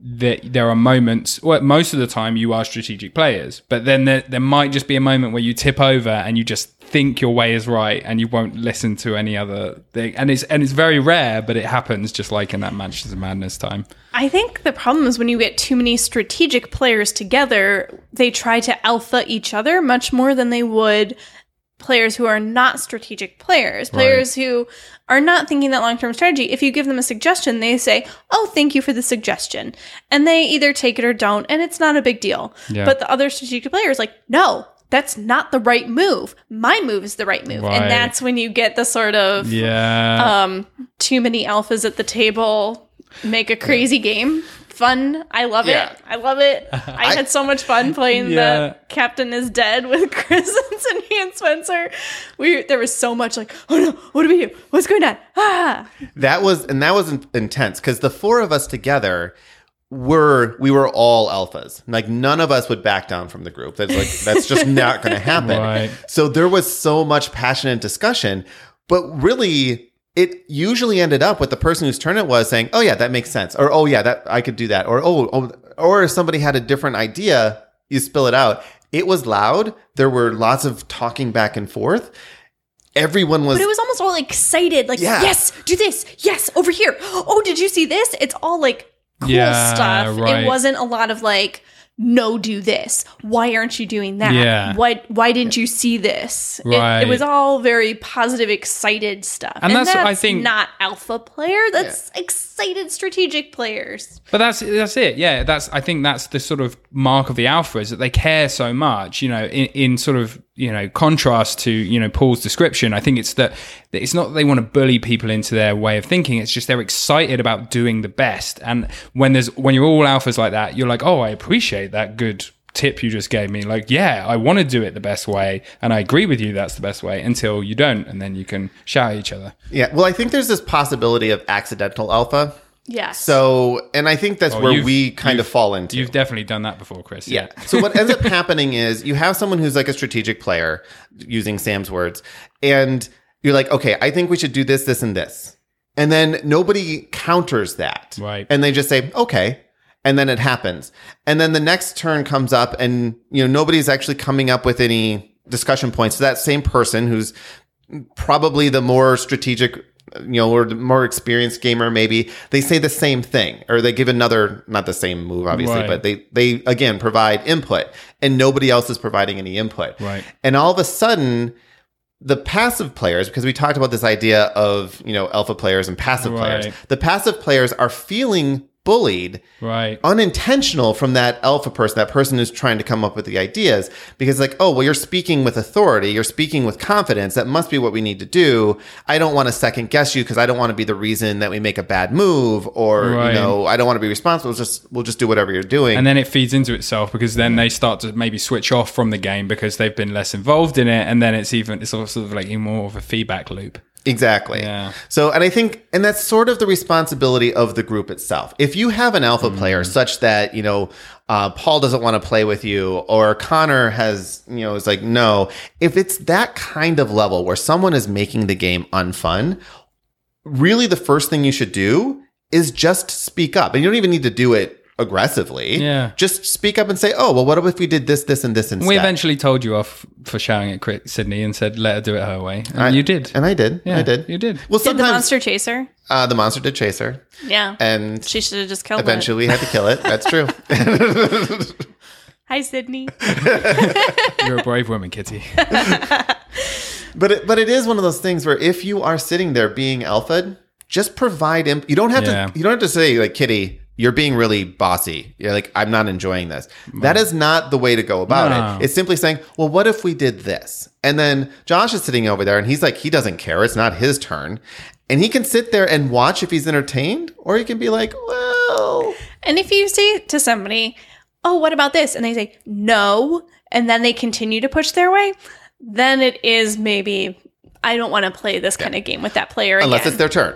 A: there are moments, well, most of the time you are strategic players, but then there might just be a moment where you tip over and you just think your way is right and you won't listen to any other thing. And it's very rare, but it happens, just like in that Manchester Madness time.
B: I think the problem is when you get too many strategic players together, they try to alpha each other much more than they would players who are not strategic players who are not thinking that long-term strategy. If you give them a suggestion, they say, oh, thank you for the suggestion. And they either take it or don't, and it's not a big deal.
A: Yeah.
B: But the other strategic player is like, no, that's not the right move. My move is the right move.
A: Right.
B: And that's when you get the sort of too many alphas at the table, make a crazy game. Fun. I love it. I love it. I had so much fun playing the Captain is Dead with Chris and Sydney and Spencer. There was so much like, oh no, what do we do? What's going on?
C: That was intense because the four of us together we were all alphas. Like none of us would back down from the group. That's just not going to happen.
A: Right.
C: So there was so much passionate discussion, but really it usually ended up with the person whose turn it was saying, oh yeah, that makes sense. Or, oh yeah, that I could do that. Or, or if somebody had a different idea, you spill it out. It was loud. There were lots of talking back and forth. Everyone was...
B: But it was almost all excited. Like, yes, do this. Yes, over here. Oh, did you see this? It's all like cool stuff.
A: Right.
B: It wasn't a lot of like, no, do this. Why aren't you doing that?
A: Yeah.
B: Why didn't you see this?
A: Right.
B: It was all very positive, excited stuff.
A: And that's I think
B: not alpha player. That's excited strategic players.
A: But that's it. Yeah, I think that's the sort of mark of the alpha, is that they care so much. You know, in sort of, you know, contrast to, you know, Paul's description. I think it's that it's not that they want to bully people into their way of thinking. It's just they're excited about doing the best. And when you're all alphas like that, you're like, oh, I appreciate that good tip you just gave me. Like, yeah, I want to do it the best way, and I agree with you that's the best way, until you don't, and then you can shout at each other.
C: Yeah, well, I think there's this possibility of accidental alpha.
B: Yeah.
C: So, and I think that's where we kind of fall into.
A: You've definitely done that before, Chris.
C: Yeah. So what ends up happening is you have someone who's like a strategic player, using Sam's words, and you're like, okay, I think we should do this, this, and this. And then nobody counters that.
A: Right.
C: And they just say, okay. And then it happens. And then the next turn comes up and, you know, nobody's actually coming up with any discussion points. So that same person who's probably the more strategic, you know, or the more experienced gamer, maybe they say the same thing, or they give another, not the same move, obviously,
A: right.
C: but they again provide input, and nobody else is providing any input.
A: Right.
C: And all of a sudden, the passive players, because we talked about this idea of, you know, alpha players and passive players, the passive players are feeling bullied,
A: right,
C: unintentional from that alpha person, that person who's trying to come up with the ideas, because like, oh, well, you're speaking with authority, you're speaking with confidence, that must be what we need to do. I don't want to second guess you because I don't want to be the reason that we make a bad move, or you know, I don't want to be responsible. We'll just do whatever you're doing.
A: And then it feeds into itself, because then they start to maybe switch off from the game because they've been less involved in it, and then it's sort of like more of a feedback loop.
C: Exactly.
A: Yeah.
C: So, and I think, and that's sort of the responsibility of the group itself. If you have an alpha player such that, you know, Paul doesn't want to play with you, or Connor has, you know, is like, no, if it's that kind of level where someone is making the game unfun, really the first thing you should do is just speak up. And you don't even need to do it aggressively.
A: Yeah.
C: Just speak up and say, oh, well, what if we did this, this, and this instead?
A: We eventually told you off for shouting at Sydney and said, let her do it her way. And you did.
C: And I did.
A: Yeah,
C: I did.
A: You did.
C: Well,
B: Did
C: sometimes
B: the monster chase her?
C: The monster did chase her.
B: Yeah.
C: And
B: she should have just killed
C: eventually we had to kill it. That's true.
B: Hi, Sydney.
A: You're a brave woman, Kitty.
C: But it is one of those things where if you are sitting there being alphaed, just provide him. You don't have to say like, Kitty, you're being really bossy. You're like, I'm not enjoying this. That is not the way to go about it. It's simply saying, well, what if we did this? And then Josh is sitting over there and he's like, he doesn't care. It's not his turn. And he can sit there and watch if he's entertained, or he can be like, well.
B: And if you say to somebody, oh, what about this? And they say, no. And then they continue to push their way. Then it is maybe, I don't want to play this kind of game with that player again.
C: Unless it's their turn.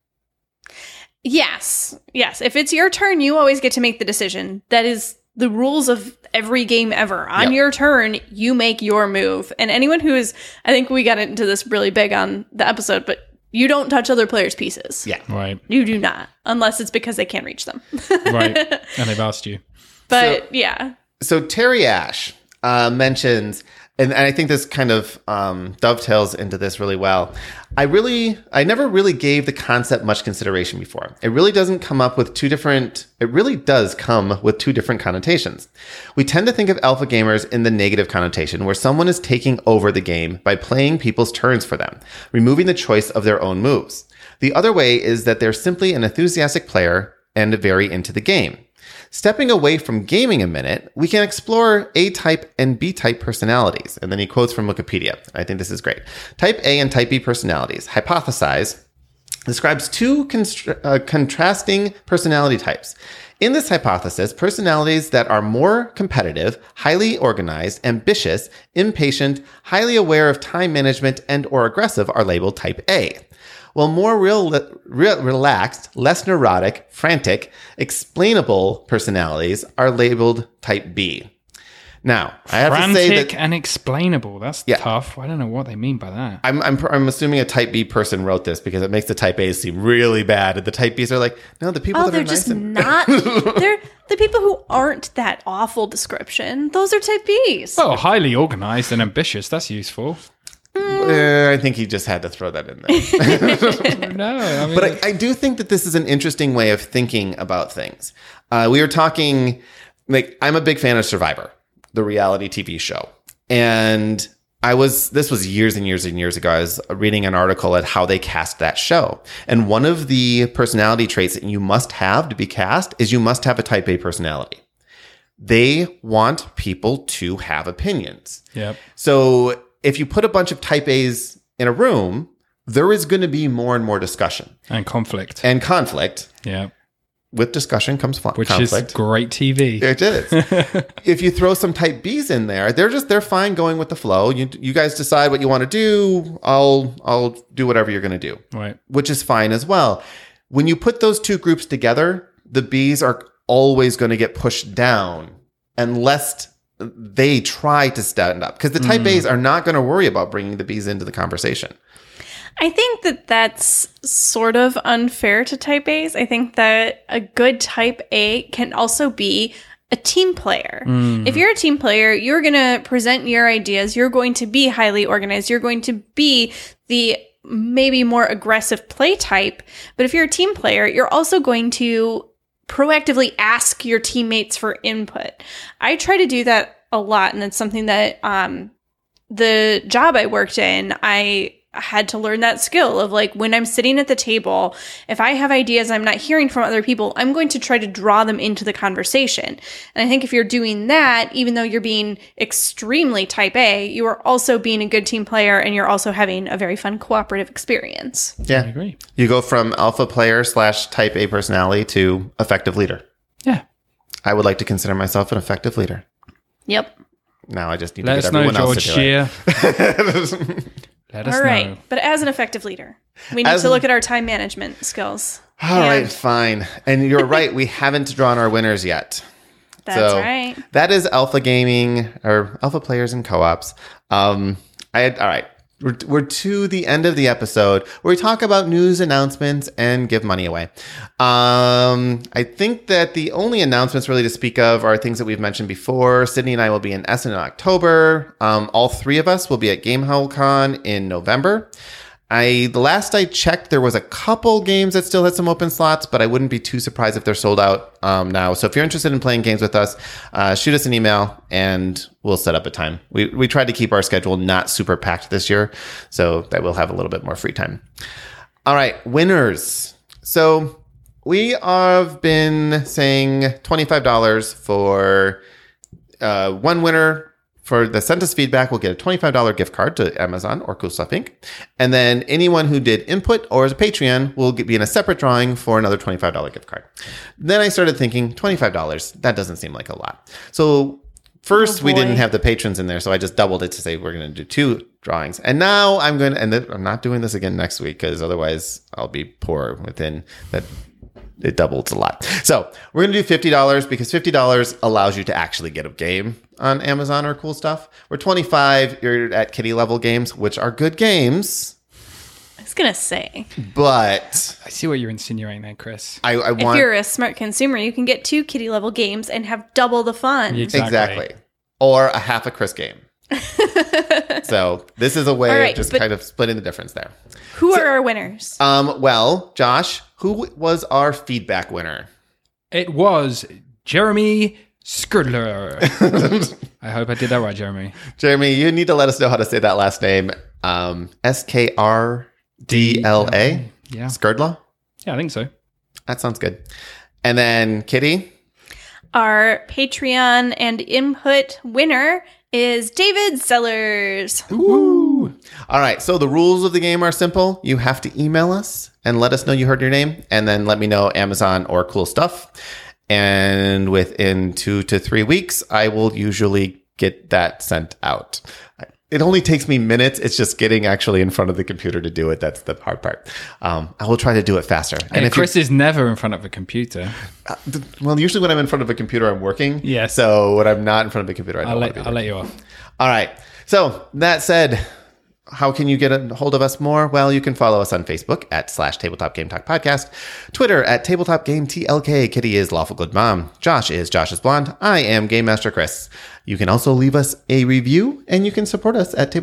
B: Yes. If it's your turn, you always get to make the decision. That is the rules of every game ever. On your turn, you make your move. And anyone who is, I think we got into this really big on the episode, but You don't touch other players' pieces.
C: Yeah.
A: Right.
B: You do not, unless it's because they can't reach them.
A: Right. And they've asked you.
B: But yeah.
C: So Terry Ash mentions, and I think this kind of dovetails into this really well. I never really gave the concept much consideration before. It really does come with two different connotations. We tend to think of alpha gamers in the negative connotation, where someone is taking over the game by playing people's turns for them, removing the choice of their own moves. The other way is that they're simply an enthusiastic player and very into the game. Stepping away from gaming a minute, we can explore A-type and B-type personalities. And then he quotes from Wikipedia. I think this is great. Type A and Type B personalities, hypothesize, describes two contrasting personality types. In this hypothesis, personalities that are more competitive, highly organized, ambitious, impatient, highly aware of time management, and or aggressive are labeled Type A. While more relaxed, less neurotic, frantic, explainable personalities are labeled Type B. Now, I have to say that
A: frantic and explainable. That's tough. I don't know what they mean by that.
C: I'm assuming a Type B person wrote this because it makes the Type A's seem really bad, and the Type B's are like, no, the people that
B: they're
C: are nice
B: just
C: and
B: not. They're the people who aren't that awful description. Those are Type Bs.
A: Well, highly organized and ambitious. That's useful.
C: I think he just had to throw that in there.
A: No, I mean,
C: But I do think that this is an interesting way of thinking about things. We were talking, I'm a big fan of Survivor, the reality TV show. And this was years and years and years ago. I was reading an article at how they cast that show. And one of the personality traits that you must have to be cast is you must have a Type A personality. They want people to have opinions.
A: Yep.
C: So if you put a bunch of Type A's in a room, there is going to be more and more discussion.
A: And conflict.
C: And conflict.
A: Yeah.
C: With discussion comes
A: Which
C: conflict.
A: is great TV.
C: It is. If you throw some Type B's in there, they're fine going with the flow. You guys decide what you want to do. I'll do whatever you're going to do.
A: Right.
C: Which is fine as well. When you put those two groups together, the B's are always going to get pushed down unless they try to stand up, because the Type A's are not going to worry about bringing the B's into the conversation.
B: I think that that's sort of unfair to Type A's. I think that a good Type A can also be a team player. If you're a team player, you're going to present your ideas. You're going to be highly organized. You're going to be the maybe more aggressive play type. But if you're a team player, you're also going to proactively ask your teammates for input. I try to do that a lot, and it's something that the job I worked in, I had to learn that skill of when I'm sitting at the table, if I have ideas I'm not hearing from other people, I'm going to try to draw them into the conversation. And I think if you're doing that, even though you're being extremely Type A, you are also being a good team player, and you're also having a very fun cooperative experience.
C: Yeah.
A: I agree.
C: You go from alpha player / Type A personality to effective leader.
A: Yeah.
C: I would like to consider myself an effective leader.
B: Yep.
C: Now I just need
A: Let
C: to
A: us
C: get
A: know,
C: everyone else
A: George
C: to do
A: Shear. Let us
B: All right.
A: know.
B: But as an effective leader, we need to look at our time management skills.
C: All right, fine. And you're right. We haven't drawn our winners yet.
B: That's right.
C: That is alpha gaming, or alpha players and co-ops. All right. We're to the end of the episode where we talk about news announcements and give money away. I think that the only announcements really to speak of are things that we've mentioned before. Sydney and I will be in Essen in October. All three of us will be at GameHowlCon in November. The last I checked, there was a couple games that still had some open slots, but I wouldn't be too surprised if they're sold out now. So if you're interested in playing games with us, shoot us an email and we'll set up a time. We tried to keep our schedule not super packed this year, so that we'll have a little bit more free time. All right, winners. So we have been saying $25 for one winner. For the sent us feedback, we'll get a $25 gift card to Amazon or Cool Stuff Inc. And then anyone who did input or as a Patreon will be in a separate drawing for another $25 gift card. Then I started thinking, $25, that doesn't seem like a lot. So first, we didn't have the patrons in there, so I just doubled it to say we're going to do 2 drawings. And now I'm not doing this again next week, because otherwise I'll be poor within that. It doubles a lot. So we're going to do $50 because $50 allows you to actually get a game on Amazon or Cool Stuff. Where $25, you're at kiddie level games, which are good games,
B: I was going to say,
C: But
A: I see what you're insinuating there, Chris.
C: I
B: if
C: want...
B: you're a smart consumer, you can get 2 kitty level games and have double the fun.
C: Exactly. Or a half a Chris game. So this is a way
B: All right,
C: of just
B: but-
C: kind of splitting the difference there.
B: Who are our winners?
C: Well, Josh, who was our feedback winner?
A: It was Jeremy Skrdler. I hope I did that right, Jeremy.
C: Jeremy, you need to let us know how to say that last name. Skrdla?
A: Yeah.
C: Skrdla?
A: Yeah, I think so.
C: That sounds good. And then Kitty?
B: Our Patreon and input winner is David Sellers.
C: Woo! All right, so the rules of the game are simple. You have to email us and let us know you heard your name, and then let me know Amazon or Cool Stuff. And within 2 to 3 weeks, I will usually get that sent out. It only takes me minutes. It's just getting actually in front of the computer to do it. That's the hard part. I will try to do it faster.
A: And
C: if
A: Chris is never in front of a computer.
C: well, usually when I'm in front of a computer, I'm working.
A: Yes.
C: So when I'm not in front of a computer,
A: I'll let you off.
C: All right. So that said, how can you get a hold of us more? Well, you can follow us on Facebook at /Tabletop Game Talk Podcast, Twitter at Tabletop Game TLK. Kitty is Lawful Good Mom. Josh is Blonde. I am Game Master Chris. You can also leave us a review, and you can support us at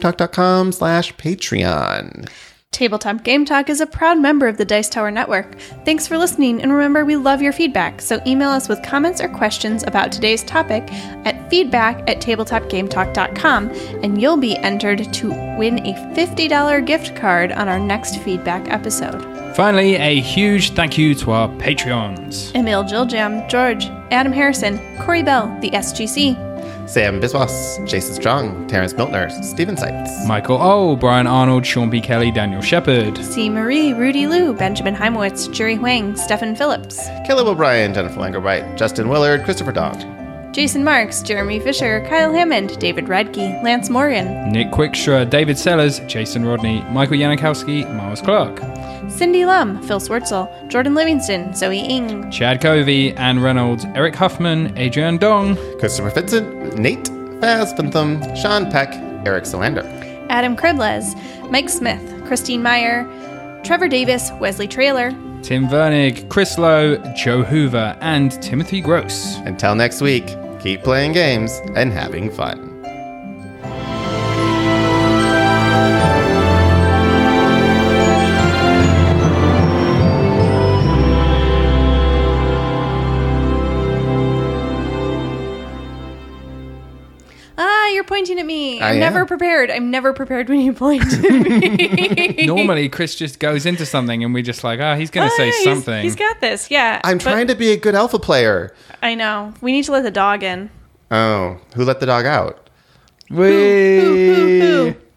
C: tabletopgametalk.com/Patreon.
B: Tabletop Game Talk is a proud member of the Dice Tower Network. Thanks for listening, and remember, we love your feedback, so email us with comments or questions about today's topic at feedback@tabletopgametalk.com, and you'll be entered to win a $50 gift card on our next feedback episode.
A: Finally, a huge thank you to our Patreons.
B: Emil Jiljam, George, Adam Harrison, Corey Bell, the SGC,
C: Sam Biswas, Jason Strong, Terrence Miltner, Steven Seitz.
A: Michael O, Brian Arnold, Sean B. Kelly, Daniel Shepard.
B: C. Marie, Rudy Liu, Benjamin Heimowitz, Jerry Huang, Stephen Phillips,
C: Caleb O'Brien, Jennifer Langer-White, Justin Willard, Christopher Dong.
B: Jason Marks, Jeremy Fisher, Kyle Hammond, David Radke, Lance Morgan,
A: Nick Quickstra, David Sellers, Jason Rodney, Michael Yanikowski, Miles Clark.
B: Cindy Lum, Phil Swartzel, Jordan Livingston, Zoe Ng,
A: Chad Covey, Anne Reynolds, Eric Huffman, Adrian Dong.
C: Christopher Vincent, Nate Faz Bentham, Sean Peck, Eric Solander.
B: Adam Krebles, Mike Smith, Christine Meyer, Trevor Davis, Wesley Trailer,
A: Tim Vernig, Chris Lowe, Joe Hoover, and Timothy Gross.
C: Until next week, keep playing games and having fun.
B: You're pointing at me.
C: I
B: I'm
C: am.
B: never prepared. I'm never prepared when you point at me.
A: Normally, Chris just goes into something and we just like, he's going to say something.
B: He's got this. Yeah.
C: I'm trying to be a good alpha player.
B: I know. We need to let the dog in.
C: Oh, who let the dog out?
A: Whee!
B: Hoo, hoo, hoo.